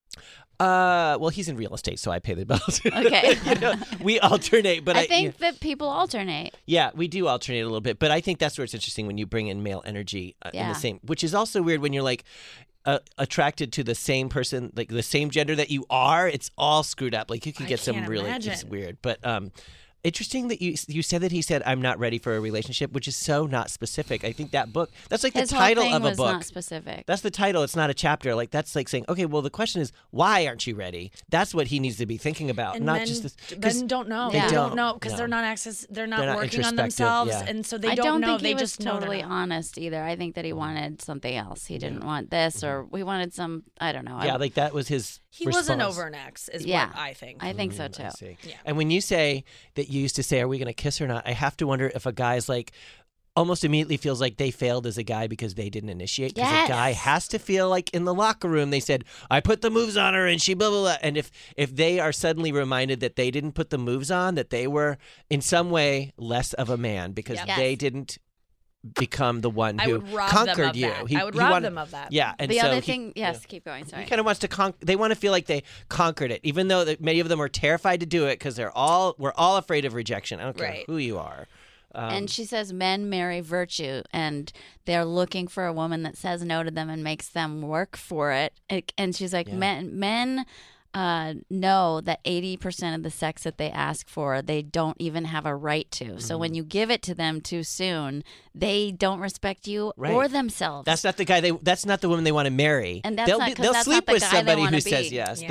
Speaker 11: Well, he's in real estate, so I pay the bills.
Speaker 9: Okay.
Speaker 11: We alternate, but
Speaker 9: I think that people alternate.
Speaker 11: Yeah, we do alternate a little bit, but I think that's where it's interesting when you bring in male energy in the same, which is also weird when you're like attracted to the same person, like the same gender that you are. It's all screwed up. Like you can get some really, it's weird, but interesting that you said that he said, I'm not ready for a relationship, which is so not specific. I think that book, that's like
Speaker 9: His
Speaker 11: the title
Speaker 9: whole thing
Speaker 11: of a
Speaker 9: was
Speaker 11: book.
Speaker 9: Not specific.
Speaker 11: That's the title. It's not a chapter. Like that's like saying, okay, well, the question is, why aren't you ready? That's what he needs to be thinking about,
Speaker 10: and
Speaker 11: not
Speaker 10: men,
Speaker 11: just this.
Speaker 10: Men don't know.
Speaker 11: They
Speaker 10: don't know because they're not working on themselves, and so they don't know.
Speaker 9: I don't think he was totally honest either. I think that he wanted something else. He didn't want this, or we wanted some. I don't know.
Speaker 11: Yeah, like that was his.
Speaker 10: He
Speaker 11: response.
Speaker 10: wasn't over an ex, is what I think.
Speaker 9: I think so too.
Speaker 11: Yeah. And when you say that you used to say, "Are we going to kiss or not?" I have to wonder if a guy's like almost immediately feels like they failed as a guy because they didn't initiate. Because a guy has to feel like in the locker room they said, "I put the moves on her," and she blah blah blah. And if they are suddenly reminded that they didn't put the moves on, that they were in some way less of a man because they didn't become the one who conquered you.
Speaker 10: I would rob them of that.
Speaker 11: Yeah, and
Speaker 9: the
Speaker 11: so
Speaker 9: other thing, keep going. Sorry.
Speaker 11: He kind of wants to They want to feel like they conquered it, even though many of them are terrified to do it because we're all afraid of rejection. I don't care who you are.
Speaker 9: And she says men marry virtue, and they're looking for a woman that says no to them and makes them work for it. And she's like, men know that 80% of the sex that they ask for, they don't even have a right to. Mm-hmm. So when you give it to them too soon, they don't respect you or themselves.
Speaker 11: That's not the guy. That's not the woman they want to marry.
Speaker 9: And that's
Speaker 11: they'll sleep with somebody who
Speaker 9: be.
Speaker 11: says yes.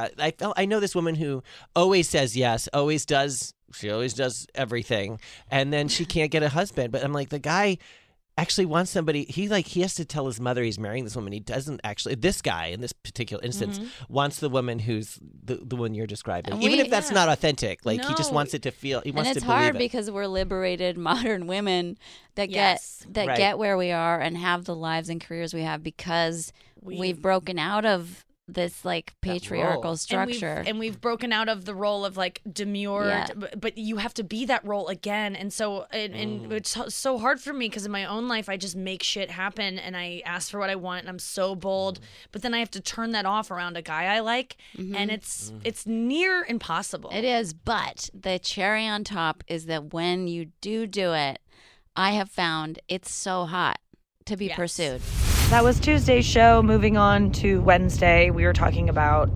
Speaker 11: I know this woman who always says yes, always does. She always does everything, and then she can't get a husband. But I'm like, the guy actually wants somebody. He has to tell his mother he's marrying this woman. He doesn't actually. This guy in this particular instance wants the woman who's the one you're describing, even if that's not authentic. Like he just wants it to feel. He wants to believe it.
Speaker 9: And it's hard because we're liberated modern women that get where we are and have the lives and careers we have because we've broken out of this like patriarchal structure,
Speaker 10: and we've broken out of the role of like demure, but you have to be that role again, and so and it's so hard for me because in my own life I just make shit happen and I ask for what I want and I'm so bold, but then I have to turn that off around a guy I like, and it's near impossible.
Speaker 9: It is, but the cherry on top is that when you do it, I have found it's so hot to be pursued.
Speaker 3: That was Tuesday's show. Moving on to Wednesday, we were talking about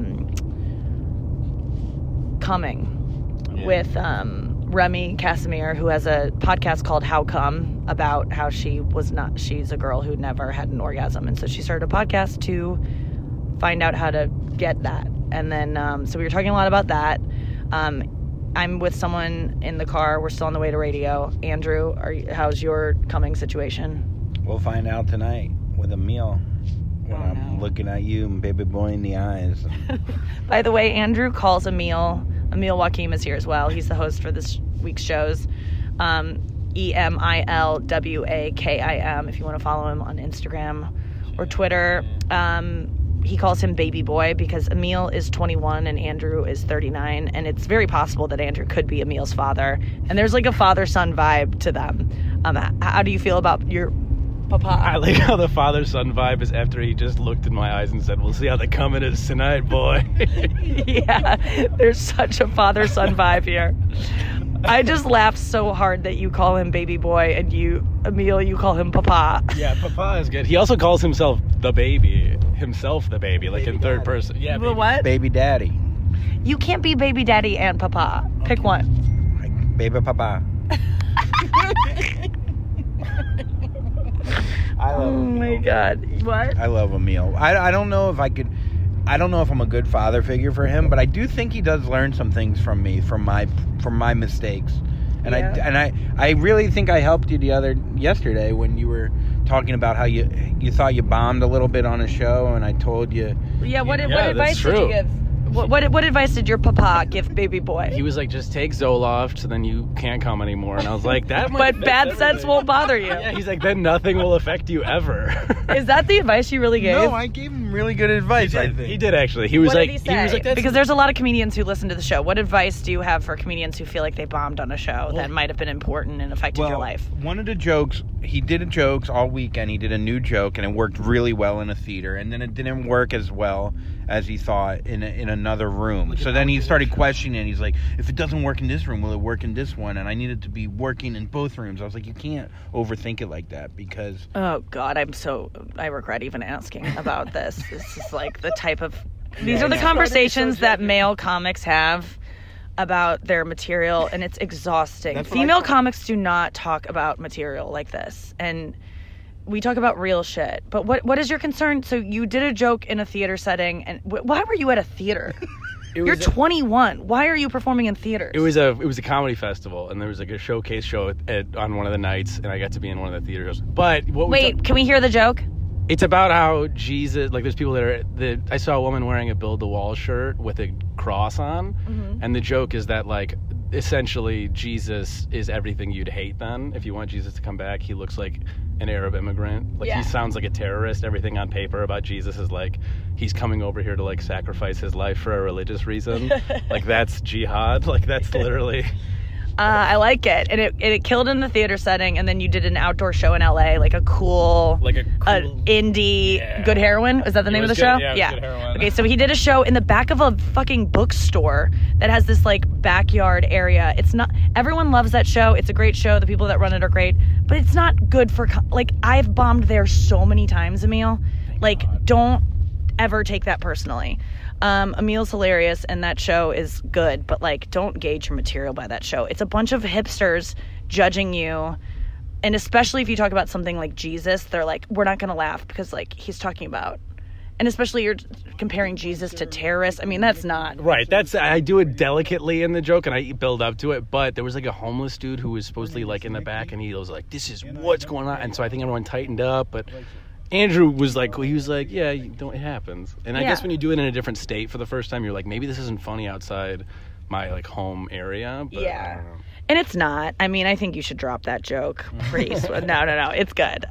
Speaker 3: coming with Remy Casimir, who has a podcast called How Come, about how she's a girl who never had an orgasm. And so she started a podcast to find out how to get that. And then, so we were talking a lot about that. I'm with someone in the car. We're still on the way to radio. Andrew, how's your coming situation?
Speaker 4: We'll find out tonight with Emil when I'm looking at you and baby boy in the eyes.
Speaker 3: By the way, Andrew calls Emil Wakim is here as well. He's the host for this week's shows. EMILWAKIM if you want to follow him on Instagram or Twitter. He calls him baby boy because Emil is 21 and Andrew is 39, and it's very possible that Andrew could be Emil's father, and there's like a father-son vibe to them. How do you feel about your papa?
Speaker 8: I like how the father-son vibe is after he just looked in my eyes and said, "We'll see how the coming is tonight, boy."
Speaker 3: Yeah, there's such a father-son vibe here. I just laughed so hard that you call him baby boy and Emil, you call him papa.
Speaker 8: Yeah, papa is good. He also calls himself the baby, like in third person. Yeah,
Speaker 3: baby. What?
Speaker 4: Baby daddy.
Speaker 3: You can't be baby daddy and papa. Okay. Pick one.
Speaker 4: Baby papa. I love Emil.
Speaker 3: Oh my God. What?
Speaker 4: I love Emil. I don't know if I'm a good father figure for him, but I do think he does learn some things from me, from my mistakes. And I really think I helped you yesterday when you were talking about how you thought you bombed a little bit on a show, and I told you.
Speaker 3: Yeah, what advice did you give?
Speaker 10: What advice did your papa give baby boy?
Speaker 8: He was like, just take Zoloft, so then you can't come anymore. And I was like, that might
Speaker 10: But bad sense won't bother you.
Speaker 8: Yeah, he's like, then nothing will affect you ever.
Speaker 10: Is that the advice you really gave?
Speaker 4: No, I gave him really good advice. I think
Speaker 8: he did actually. He was
Speaker 10: what
Speaker 8: like,
Speaker 10: did he say? Because there's a lot of comedians who listen to the show. What advice do you have for comedians who feel like they bombed on a show that might have been important and affected your life?
Speaker 4: One of the jokes, he did jokes all weekend. He did a new joke, and it worked really well in a theater. And then it didn't work as well as he thought in another room. So then he started questioning it. He's like, if it doesn't work in this room, will it work in this one? And I needed to be working in both rooms. I was like, you can't overthink it like that because...
Speaker 10: Oh, God, I regret even asking about this. This is like the type of... These are the conversations that male comics have about their material, and it's exhausting. Female comics do not talk about material like this, and we talk about real shit. But what is your concern? So you did a joke in a theater setting, and why were you at a theater? You're 21. Why are you performing in theaters?
Speaker 8: It was a comedy festival, and there was like a showcase show on one of the nights, and I got to be in one of the theaters. But
Speaker 10: can we hear the joke?
Speaker 8: It's about how Jesus, like there's people that I saw a woman wearing a Build the Wall shirt with a cross on, and the joke is that like essentially Jesus is everything you'd hate then. If you want Jesus to come back, he looks like an Arab immigrant. Like he sounds like a terrorist. Everything on paper about Jesus is like he's coming over here to like sacrifice his life for a religious reason. Like that's jihad. Like that's literally...
Speaker 10: I like it. And it killed in the theater setting, and then you did an outdoor show in LA, like a cool indie Good Heroin. Was that the name of the show?
Speaker 8: Yeah. Good Heroin.
Speaker 10: Okay, so he did a show in the back of a fucking bookstore that has this like backyard area. It's not, everyone loves that show. It's a great show. The people that run it are great, but it's not good for, like, I've bombed there so many times, Emil. Like, don't ever take that personally. Emil's hilarious, and that show is good, but like, don't gauge your material by that show. It's a bunch of hipsters judging you, and especially if you talk about something like Jesus, they're like, we're not gonna laugh because like he's talking about, and especially you're comparing Jesus to terrorists. I mean, that's not
Speaker 8: right. I do it delicately in the joke, and I build up to it. But there was like a homeless dude who was supposedly like in the back, and he was like, "This is what's going on," and so I think everyone tightened up, but. Andrew was like, yeah, it happens. And I guess when you do it in a different state for the first time, you're like, maybe this isn't funny outside my like home area. But I don't know.
Speaker 10: And it's not. I mean, I think you should drop that joke pretty soon. No, it's good.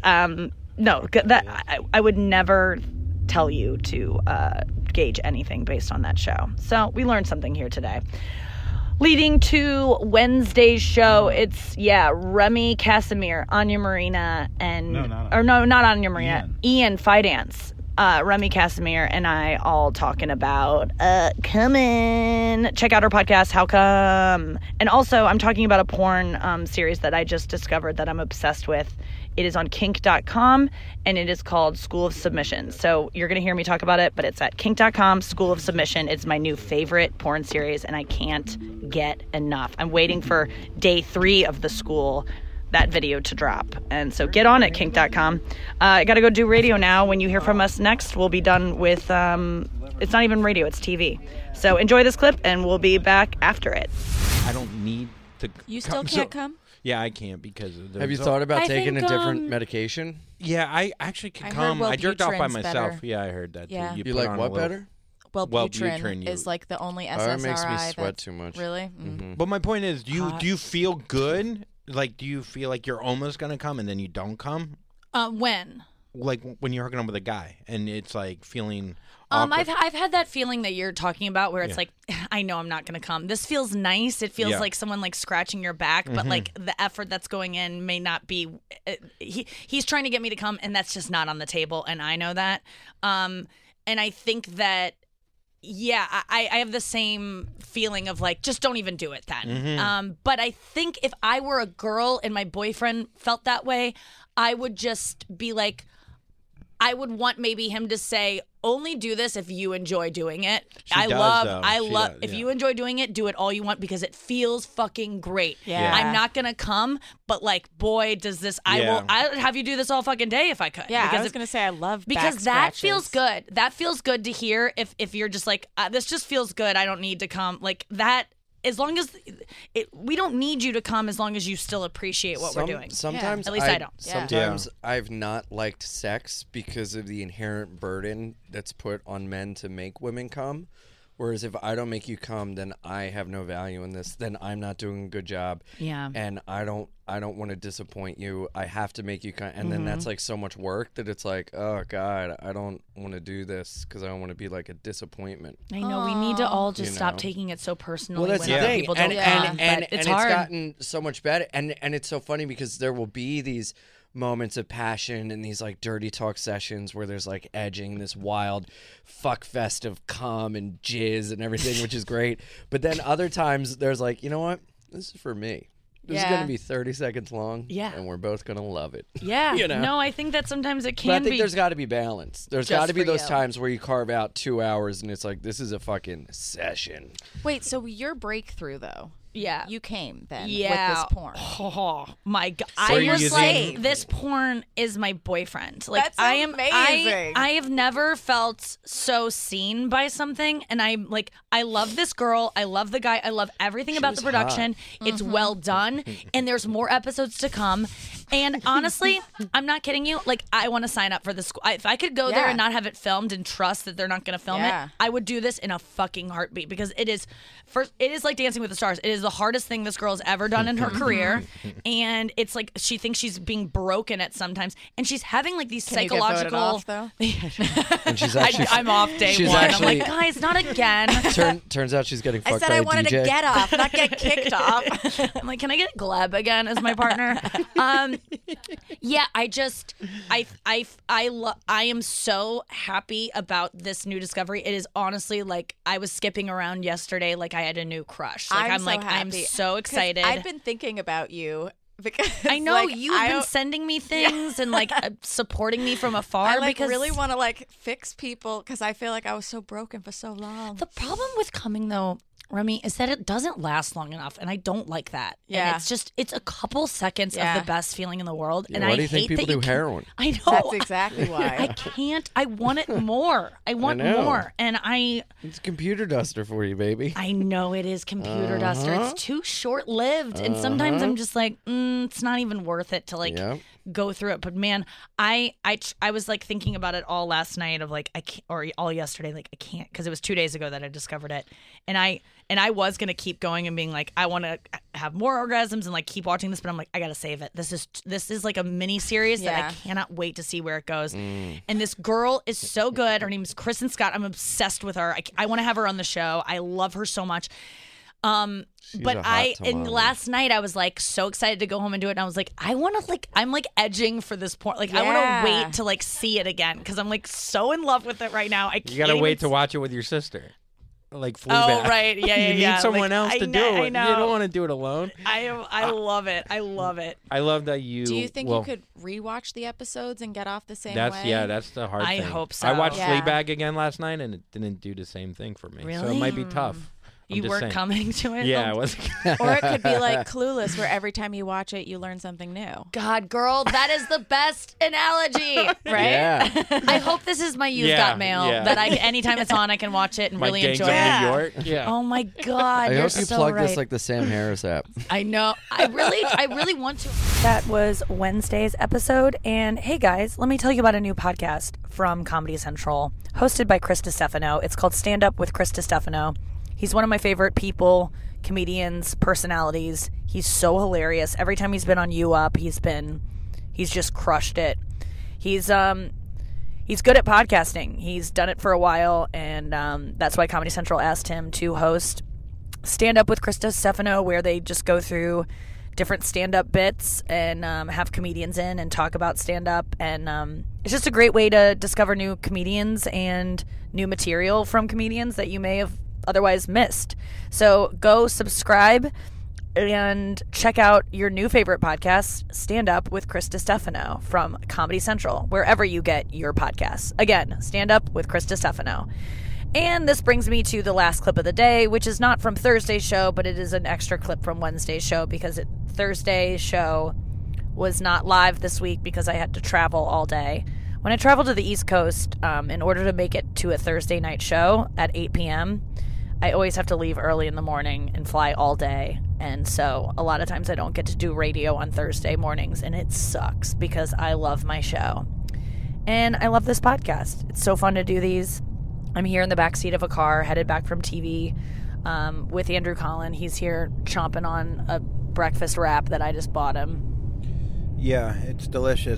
Speaker 10: I would never tell you to gauge anything based on that show. So we learned something here today. Leading to Wednesday's show, it's Remy Casimir, Anya Marina, and not Anya Marina, Ian Fidance, Remy Casimir, and I all talking about come in, check out our podcast, How Come? And also, I'm talking about a porn series that I just discovered that I'm obsessed with. It is on kink.com, and it is called School of Submission. So you're going to hear me talk about it, but it's at kink.com, School of Submission. It's my new favorite porn series, and I can't get enough. I'm waiting for day 3 of the school, that video to drop. And so get on it, kink.com. I got to go do radio now. When you hear from us next, we'll be done with, it's not even radio, it's TV. So enjoy this clip, and we'll be back after it.
Speaker 4: I don't need to...
Speaker 5: You still can't come?
Speaker 4: Yeah, I can't because of the...
Speaker 12: Have you thought about taking a different medication?
Speaker 4: Yeah, I actually can come. I jerked off by myself. Better. Yeah, I heard that.
Speaker 5: Yeah.
Speaker 4: Too.
Speaker 12: You like what better?
Speaker 5: Wellbutrin is like the only SSRI.
Speaker 12: It makes me sweat too much.
Speaker 5: Really?
Speaker 4: Mm-hmm. But my point is, do you feel good? Like, do you feel like you're almost gonna come and then you don't come?
Speaker 10: When?
Speaker 4: Like when you're hooking up with a guy and it's like feeling...
Speaker 10: I've had that feeling that you're talking about where it's like, I know I'm not going to come. This feels nice. It feels like someone like scratching your back, but like the effort that's going in may not be. He's trying to get me to come, and that's just not on the table, and I know that. And I think that, I have the same feeling of like, just don't even do it then. But I think if I were a girl and my boyfriend felt that way, I would just be like, I would want maybe him to say, only do this if you enjoy doing it. I love if you enjoy doing it, do it all you want because it feels fucking great.
Speaker 5: Yeah.
Speaker 10: I'm not gonna come, but like, boy, does this I'll have you do this all fucking day if I could.
Speaker 5: Yeah, I was gonna say I love
Speaker 10: because
Speaker 5: that
Speaker 10: feels good. That feels good to hear if you're just like, this just feels good, I don't need to come. Like that. As long as we don't need you to come, as long as you still appreciate what we're doing.
Speaker 12: Sometimes,
Speaker 10: at least I don't.
Speaker 12: Sometimes I've not liked sex because of the inherent burden that's put on men to make women come. Whereas if I don't make you come, then I have no value in this. Then I'm not doing a good job.
Speaker 10: Yeah.
Speaker 12: And I don't want to disappoint you. I have to make you come. And then that's like so much work that it's like, oh God, I don't want to do this because I don't want to be like a disappointment.
Speaker 10: I know. We need to all just stop taking it so personally.
Speaker 12: Well, that's
Speaker 10: when
Speaker 12: the thing.
Speaker 10: people don't
Speaker 12: And
Speaker 10: it's hard.
Speaker 12: it's gotten so much better. And it's so funny because there will be these moments of passion and these like dirty talk sessions where there's like edging, this wild fuck fest of cum and jizz and everything, which is great. But then other times there's like, you know what? This is for me. This is going to be 30 seconds long.
Speaker 10: Yeah.
Speaker 12: And we're both going to love it.
Speaker 10: Yeah.
Speaker 12: You know?
Speaker 10: No, I think that sometimes it can
Speaker 12: But I think
Speaker 10: be.
Speaker 12: there's got to be balance. There's
Speaker 10: Just
Speaker 12: got to be
Speaker 10: for
Speaker 12: those
Speaker 10: you.
Speaker 12: times where you carve out 2 hours and it's like, this is a fucking session.
Speaker 7: Wait, so your breakthrough though?
Speaker 10: Yeah.
Speaker 7: You came then
Speaker 10: Yeah.
Speaker 7: with this porn.
Speaker 10: Oh my God.
Speaker 11: So
Speaker 10: I
Speaker 11: you're
Speaker 10: was
Speaker 11: using-
Speaker 10: like, this porn is my boyfriend. Like
Speaker 7: That's
Speaker 10: I am
Speaker 7: amazing.
Speaker 10: I have never felt so seen by something, and I'm like, I love this girl, I love the guy, I love everything about the
Speaker 12: was
Speaker 10: production. It's well done, and there's more episodes to come. And honestly, I'm not kidding you. Like, I want to sign up for this. If I could go there
Speaker 7: Yeah.
Speaker 10: and not have it filmed and trust that they're not going to film
Speaker 7: Yeah.
Speaker 10: it, I would do this in a fucking heartbeat because it is like Dancing with the Stars. It is the hardest thing this girl has ever done in her career, and it's like she thinks she's being broken at sometimes, and she's having like these
Speaker 7: Can you get voted
Speaker 10: psychological.
Speaker 7: off, though?
Speaker 12: And she's actually
Speaker 10: I'm off day
Speaker 12: she's
Speaker 10: one.
Speaker 12: actually-
Speaker 10: I'm like, guys, not again.
Speaker 12: Turns out she's getting fucked
Speaker 7: I said
Speaker 12: by
Speaker 7: I
Speaker 12: a
Speaker 7: wanted
Speaker 12: DJ.
Speaker 7: to get off, not get kicked off.
Speaker 10: I'm like, can I get Gleb again as my partner? Yeah, I am so happy about this new discovery. It is honestly like I was skipping around yesterday like I had a new crush. Like I'm
Speaker 7: so
Speaker 10: like
Speaker 7: happy.
Speaker 10: I'm so
Speaker 7: 'Cause
Speaker 10: excited.
Speaker 7: I've been thinking about you because
Speaker 10: I know
Speaker 7: like,
Speaker 10: you've been sending me things and like supporting me from afar
Speaker 7: I like
Speaker 10: because
Speaker 7: really want to like fix people because I feel like I was so broken for so long.
Speaker 10: the problem with coming though, Remy, is that it doesn't last long enough, and I don't like that.
Speaker 7: Yeah.
Speaker 10: And it's a couple seconds
Speaker 7: Yeah.
Speaker 10: of the best feeling in the world, and
Speaker 12: Why
Speaker 10: I
Speaker 12: do you think
Speaker 10: hate
Speaker 12: people
Speaker 10: that you
Speaker 12: do
Speaker 10: can't-
Speaker 12: heroin?
Speaker 10: I know.
Speaker 7: That's exactly why.
Speaker 10: I can't. I want it more. I want
Speaker 12: know.
Speaker 10: more, and
Speaker 12: It's computer duster for you, baby.
Speaker 10: I know it is computer duster. It's too short lived, and sometimes I'm just like, it's not even worth it to like
Speaker 12: Yep.
Speaker 10: go through it. But man, I was like thinking about it all last night of like I can't, or all yesterday, like I can't because it was 2 days ago that I discovered it, and I was gonna keep going and being like I want to have more orgasms and like keep watching this, but I'm like I gotta save it. This is like a mini series that
Speaker 7: Yeah.
Speaker 10: I cannot wait to see where it goes. And this girl is so good. Her name is Kristen Scott. I'm obsessed with her. I want to have her on the show. I love her so much. But
Speaker 12: a hot
Speaker 10: and
Speaker 12: tamale.
Speaker 10: last night I was like so excited to go home and do it, and I was like, I want to like I'm like edging for this point. Like I want
Speaker 7: Yeah.
Speaker 10: to wait to like see it again because I'm like so in love with it right now. I
Speaker 11: You gotta
Speaker 10: can't
Speaker 11: wait
Speaker 10: even
Speaker 11: to watch it with your sister. Like
Speaker 10: Oh
Speaker 11: Fleabag.
Speaker 10: right, yeah, yeah,
Speaker 11: You
Speaker 10: yeah.
Speaker 11: need someone
Speaker 10: Like,
Speaker 11: else
Speaker 10: I
Speaker 11: to
Speaker 10: kn-
Speaker 11: do
Speaker 10: I
Speaker 11: it.
Speaker 10: know.
Speaker 11: You don't want to do it alone.
Speaker 10: I love it. I love it.
Speaker 11: I love that you.
Speaker 7: Do you think
Speaker 11: well,
Speaker 7: you could rewatch the episodes and get off the same
Speaker 11: That's
Speaker 7: way?
Speaker 11: yeah. That's the hard
Speaker 10: I
Speaker 11: thing.
Speaker 10: hope
Speaker 11: I watched
Speaker 10: so.
Speaker 7: Yeah.
Speaker 11: Fleabag again last night, and it didn't do the same thing for me. So it
Speaker 10: Really?
Speaker 11: might be tough. I'm
Speaker 10: You
Speaker 11: just
Speaker 10: weren't
Speaker 11: saying.
Speaker 10: coming to it.
Speaker 11: Yeah,
Speaker 10: Oh,
Speaker 11: I was.
Speaker 7: Or it could be like Clueless, where every time you watch it, you learn something new.
Speaker 10: God, girl, that is the best analogy, right?
Speaker 12: Yeah.
Speaker 10: I hope this is my You've
Speaker 11: Yeah,
Speaker 10: Got Mail
Speaker 11: yeah.
Speaker 10: that anytime it's on, I can watch it and
Speaker 11: My
Speaker 10: really
Speaker 11: Gangs
Speaker 10: enjoy
Speaker 11: of
Speaker 10: it.
Speaker 11: New York. Yeah.
Speaker 10: Oh my God,
Speaker 12: I
Speaker 10: you're
Speaker 12: hope you
Speaker 10: so
Speaker 12: plug
Speaker 10: right.
Speaker 12: this like the Sam Harris app.
Speaker 10: I know. I really want to.
Speaker 3: That was Wednesday's episode. And hey guys, let me tell you about a new podcast from Comedy Central, hosted by Chris DiStefano. It's called Stand Up with Chris DiStefano. He's one of my favorite people, comedians, personalities. He's so hilarious. Every time he's been on You Up, he's just crushed it. He's good at podcasting. He's done it for a while, and that's why Comedy Central asked him to host Stand Up with Chris DiStefano, where they just go through different stand-up bits and have comedians in and talk about stand-up. And it's just a great way to discover new comedians and new material from comedians that you may have otherwise missed. So go subscribe and check out your new favorite podcast, Stand Up with Chris DiStefano from Comedy Central, wherever you get your podcasts. Again, Stand Up with Chris DiStefano. And this brings me to the last clip of the day, which is not from Thursday's show, but it is an extra clip from Wednesday's show because Thursday's show was not live this week because I had to travel all day. When I travel to the East Coast, in order to make it to a Thursday night show at 8 p.m., I always have to leave early in the morning and fly all day. And so a lot of times I don't get to do radio on Thursday mornings, and it sucks because I love my show. And I love this podcast. It's so fun to do these. I'm here in the back seat of a car, headed back from TV with Andrew Collin. He's here chomping on a breakfast wrap that I just bought him.
Speaker 4: Yeah, it's delicious.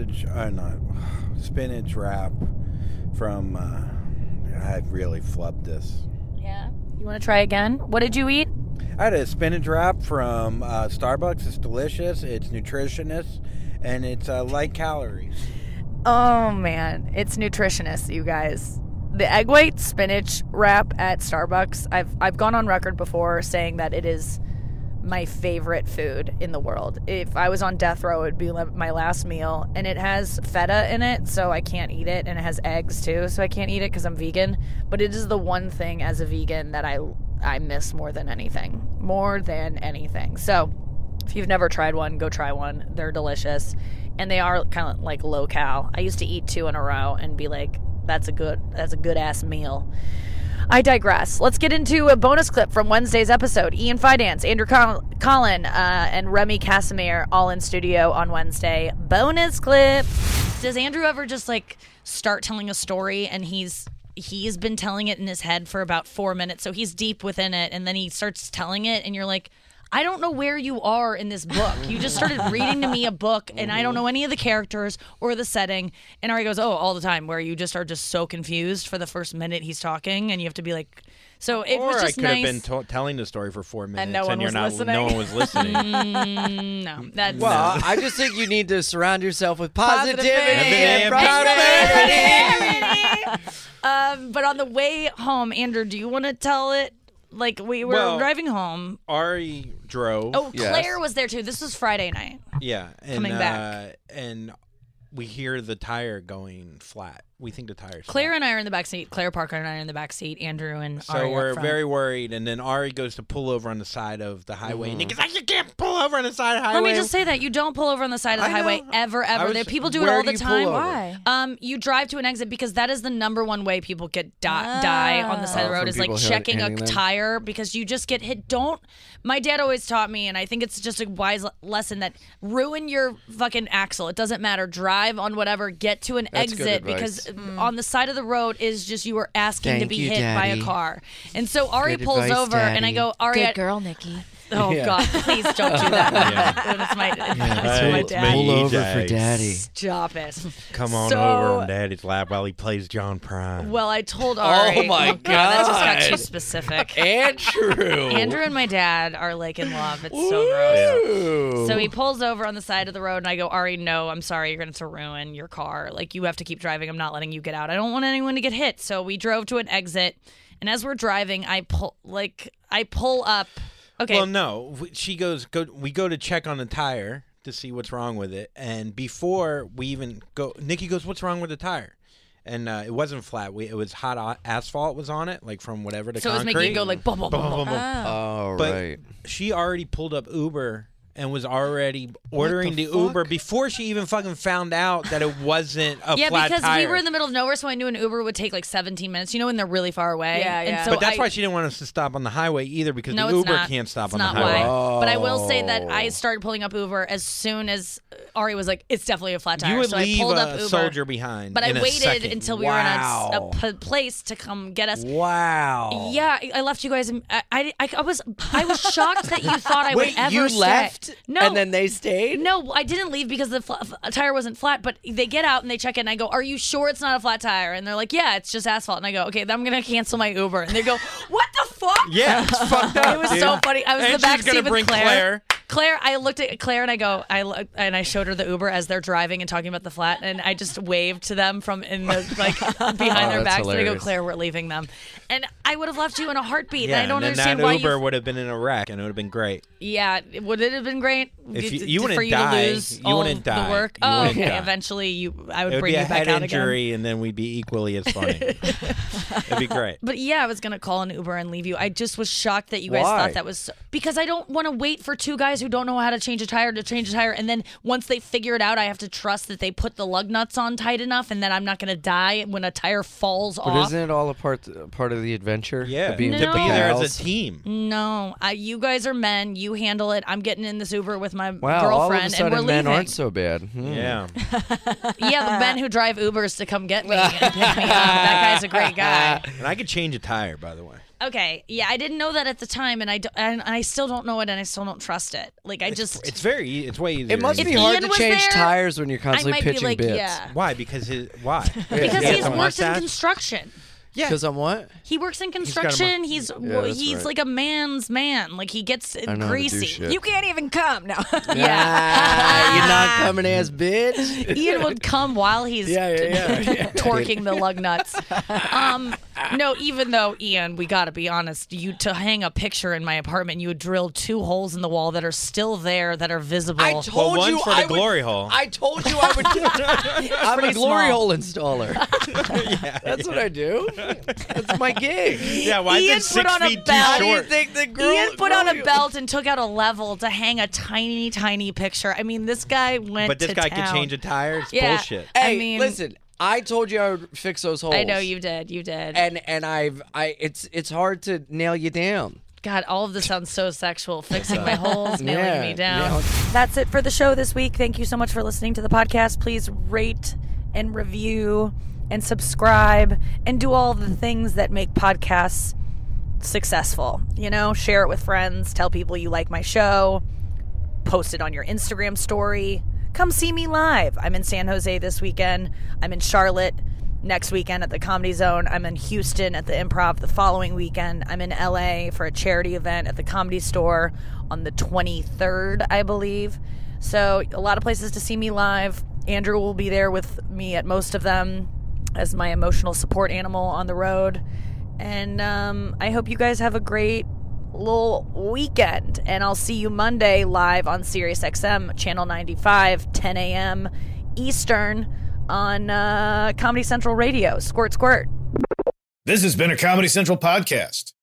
Speaker 4: Spinach wrap from, I really flubbed this.
Speaker 3: Yeah? You want to try again? What did you eat?
Speaker 4: I had a spinach wrap from Starbucks. It's delicious. It's nutritious, and it's light calories.
Speaker 3: Oh, man. It's nutritious, you guys. The egg white spinach wrap at Starbucks, I've gone on record before saying that it is my favorite food in the world. If I was on death row, it would be my last meal. And it has feta in it, so I can't eat it. And it has eggs, too, so I can't eat it because I'm vegan. But it is the one thing as a vegan that I miss more than anything. More than anything. So if you've never tried one, go try one. They're delicious. And they are kind of like low-cal. I used to eat 2 in a row and be like, that's a good-ass meal. I digress. Let's get into a bonus clip from Wednesday's episode. Ian Fidance, Andrew Collin, and Remy Casimir all in studio on Wednesday. Bonus clip.
Speaker 10: Does Andrew ever just like start telling a story and he's been telling it in his head for about 4 minutes, so he's deep within it, and then he starts telling it and you're like, I don't know where you are in this book. You just started reading to me a book, and I don't know any of the characters or the setting. And Ari goes, all the time, where you just are just so confused for the first minute he's talking, and you have to be like, so it was just nice.
Speaker 4: Or I could have been telling the story for 4 minutes,
Speaker 3: and no one was listening.
Speaker 10: No, that's
Speaker 12: well, I just think you need to surround yourself with positivity and prosperity.
Speaker 10: But on the way home, Andrew, do you want to tell it? Like, we were driving home.
Speaker 4: Ari drove.
Speaker 10: Oh, Claire was there, too. This was Friday night.
Speaker 4: Yeah. And,
Speaker 10: coming back.
Speaker 4: And we hear the tire going flat. We think the tire's
Speaker 10: Claire
Speaker 4: flat.
Speaker 10: and I are in the back seat. Claire Parker and I are in the back seat. Andrew and
Speaker 4: so
Speaker 10: Ari
Speaker 4: we're
Speaker 10: up front.
Speaker 4: very worried. And then Ari goes to pull over on the side of the highway. And Nikki's like, you can't pull over on the side of the highway.
Speaker 10: Let me just say that. You don't pull over on the side of the highway ever. People do it all the time.
Speaker 3: Why?
Speaker 10: You drive to an exit because that is the number one way people get die on the side of the road is like checking a tire because you just get hit. My dad always taught me, and I think it's just a wise lesson, that ruin your fucking axle. It doesn't matter. Drive on whatever. Get to an exit because on the side of the road is just you are asking to be hit by a car. And so Ari pulls over, and I go, Ari,
Speaker 9: good girl, Nikki.
Speaker 10: Oh, God, please don't do that. That's my dad.
Speaker 12: Pull over for Daddy.
Speaker 10: Stop it.
Speaker 4: Come on over on Daddy's lap while he plays John Prime.
Speaker 10: Well, I told Ari.
Speaker 12: Oh, my God.
Speaker 10: That just got too specific. Andrew and my dad are like in love. It's so gross. Yeah. So he pulls over on the side of the road, and I go, Ari, no, I'm sorry. You're going to ruin your car. Like, you have to keep driving. I'm not letting you get out. I don't want anyone to get hit. So we drove to an exit, and as we're driving, I pull up. Okay.
Speaker 4: Well, no. We go to check on the tire to see what's wrong with it. And before we even go, Nikki goes, what's wrong with the tire? And it wasn't flat. It was hot asphalt was on it, like from whatever the concrete.
Speaker 10: So it was making it go like boom, boom, boom, boom.
Speaker 12: Oh,
Speaker 4: but
Speaker 12: right.
Speaker 4: She already pulled up Uber and was already ordering the Uber before she even fucking found out that it wasn't a flat tire.
Speaker 10: Yeah, because we were in the middle of nowhere, so I knew an Uber would take like 17 minutes. You know when they're really far away?
Speaker 3: Yeah.
Speaker 10: And so
Speaker 4: but that's why she didn't want us to stop on the highway either, because the Uber can't stop on the highway.
Speaker 10: But I will say that I started pulling up Uber as soon as Ari was like, it's definitely a flat tire.
Speaker 4: You would
Speaker 10: so
Speaker 4: leave
Speaker 10: I pulled up
Speaker 4: a
Speaker 10: Uber,
Speaker 4: soldier behind.
Speaker 10: But I waited
Speaker 4: second.
Speaker 10: until we were in a place to come get us.
Speaker 4: Wow.
Speaker 10: Yeah, I left you guys. I was shocked that you thought I would ever stay.
Speaker 12: You left?
Speaker 10: No.
Speaker 12: And then they stayed?
Speaker 10: No, I didn't leave because the tire wasn't flat, but they get out and they check it, and I go, are you sure it's not a flat tire? And they're like, yeah, it's just asphalt. And I go, okay, then I'm going to cancel my Uber. And they go, what the fuck?
Speaker 4: Yeah, it's fucked up.
Speaker 10: It was so funny. I was in the back seat with
Speaker 4: Claire.
Speaker 10: Claire, I looked at Claire and I go, I showed her the Uber as they're driving and talking about the flat, and I just waved to them from in the behind their backs. And I go, Claire, we're leaving them. And I would have left you in a heartbeat.
Speaker 4: Yeah,
Speaker 10: and I don't
Speaker 4: and
Speaker 10: understand
Speaker 4: that
Speaker 10: why
Speaker 4: Uber would have been in a wreck, and it would have been great.
Speaker 10: Yeah, would it have been great?
Speaker 4: If you wouldn't
Speaker 10: for you
Speaker 4: die,
Speaker 10: to lose
Speaker 4: you
Speaker 10: all
Speaker 4: wouldn't die.
Speaker 10: the work.
Speaker 4: You wouldn't
Speaker 10: okay.
Speaker 4: die.
Speaker 10: Eventually, I would
Speaker 4: It would
Speaker 10: bring
Speaker 4: be
Speaker 10: you
Speaker 4: a
Speaker 10: back
Speaker 4: head
Speaker 10: out
Speaker 4: injury,
Speaker 10: again.
Speaker 4: and then we'd be equally as funny. It'd be great.
Speaker 10: But yeah, I was gonna call an Uber and leave you. I just was shocked that you guys
Speaker 12: Why?
Speaker 10: thought that was because I don't want to wait for two guys who don't know how to change a tire, and then once they figure it out, I have to trust that they put the lug nuts on tight enough, and then I'm not gonna die when a tire falls off.
Speaker 12: But isn't it all a part of the adventure?
Speaker 4: Yeah,
Speaker 12: to be
Speaker 4: to be there as a team.
Speaker 10: No, you guys are men. You handle it. I'm getting in this Uber with my
Speaker 12: Wow,
Speaker 10: girlfriend,
Speaker 12: all of a sudden
Speaker 10: and we're
Speaker 12: men
Speaker 10: leaving.
Speaker 12: aren't so bad.
Speaker 4: Yeah.
Speaker 10: Yeah, the men who drive Ubers to come get me and pick me up. That guy's a great guy.
Speaker 4: And I could change a tire, by the way.
Speaker 10: Okay, yeah, I didn't know that at the time, and I still don't know it, and I still don't trust it. Like,
Speaker 4: it's way easier.
Speaker 12: It must be hard to change tires when you're constantly pitching bits.
Speaker 10: Yeah.
Speaker 4: Why? Because why?
Speaker 10: Because he's worked in construction.
Speaker 12: Yeah. Because I'm what?
Speaker 10: He works in construction. He's
Speaker 12: right.
Speaker 10: like a man's man. Like, he gets greasy.
Speaker 13: You can't even come now.
Speaker 10: Yeah.
Speaker 12: You're not coming ass bitch.
Speaker 10: Ian would come while he's torquing the lug nuts. No, even though, Ian, we got to be honest, to hang a picture in my apartment, you would drill 2 holes in the wall that are still there, that are visible.
Speaker 12: I told you
Speaker 4: for the glory hole.
Speaker 12: I told you I would. I'm a glory hole installer. That's what I do. That's my gig.
Speaker 4: Yeah, why is it 6 feet too
Speaker 12: How do you
Speaker 4: short?
Speaker 12: think the
Speaker 10: Ian put on a belt and took out a level to hang a tiny, tiny picture. I mean, this guy went
Speaker 4: But this
Speaker 10: to
Speaker 4: guy
Speaker 10: town.
Speaker 4: could change a tire? It's
Speaker 10: Yeah.
Speaker 4: bullshit.
Speaker 12: Hey, listen. I told you I would fix those holes.
Speaker 10: I know you did. You did.
Speaker 12: And it's hard to nail you down.
Speaker 10: God, all of this sounds so sexual. Fixing my holes, nailing me down.
Speaker 3: That's it for the show this week. Thank you so much for listening to the podcast. Please rate and review and subscribe and do all the things that make podcasts successful. Share it with friends, tell people you like my show, post it on your Instagram story. Come see me live. I'm in San Jose this weekend. I'm in Charlotte next weekend at the Comedy Zone. I'm in Houston at the Improv the following weekend. I'm in LA for a charity event at the Comedy Store on the 23rd, I believe. So a lot of places to see me live. Andrew will be there with me at most of them as my emotional support animal on the road. And I hope you guys have a great little weekend. And I'll see you Monday live on SiriusXM, Channel 95, 10 a.m. Eastern on Comedy Central Radio. Squirt, squirt.
Speaker 2: This has been a Comedy Central podcast.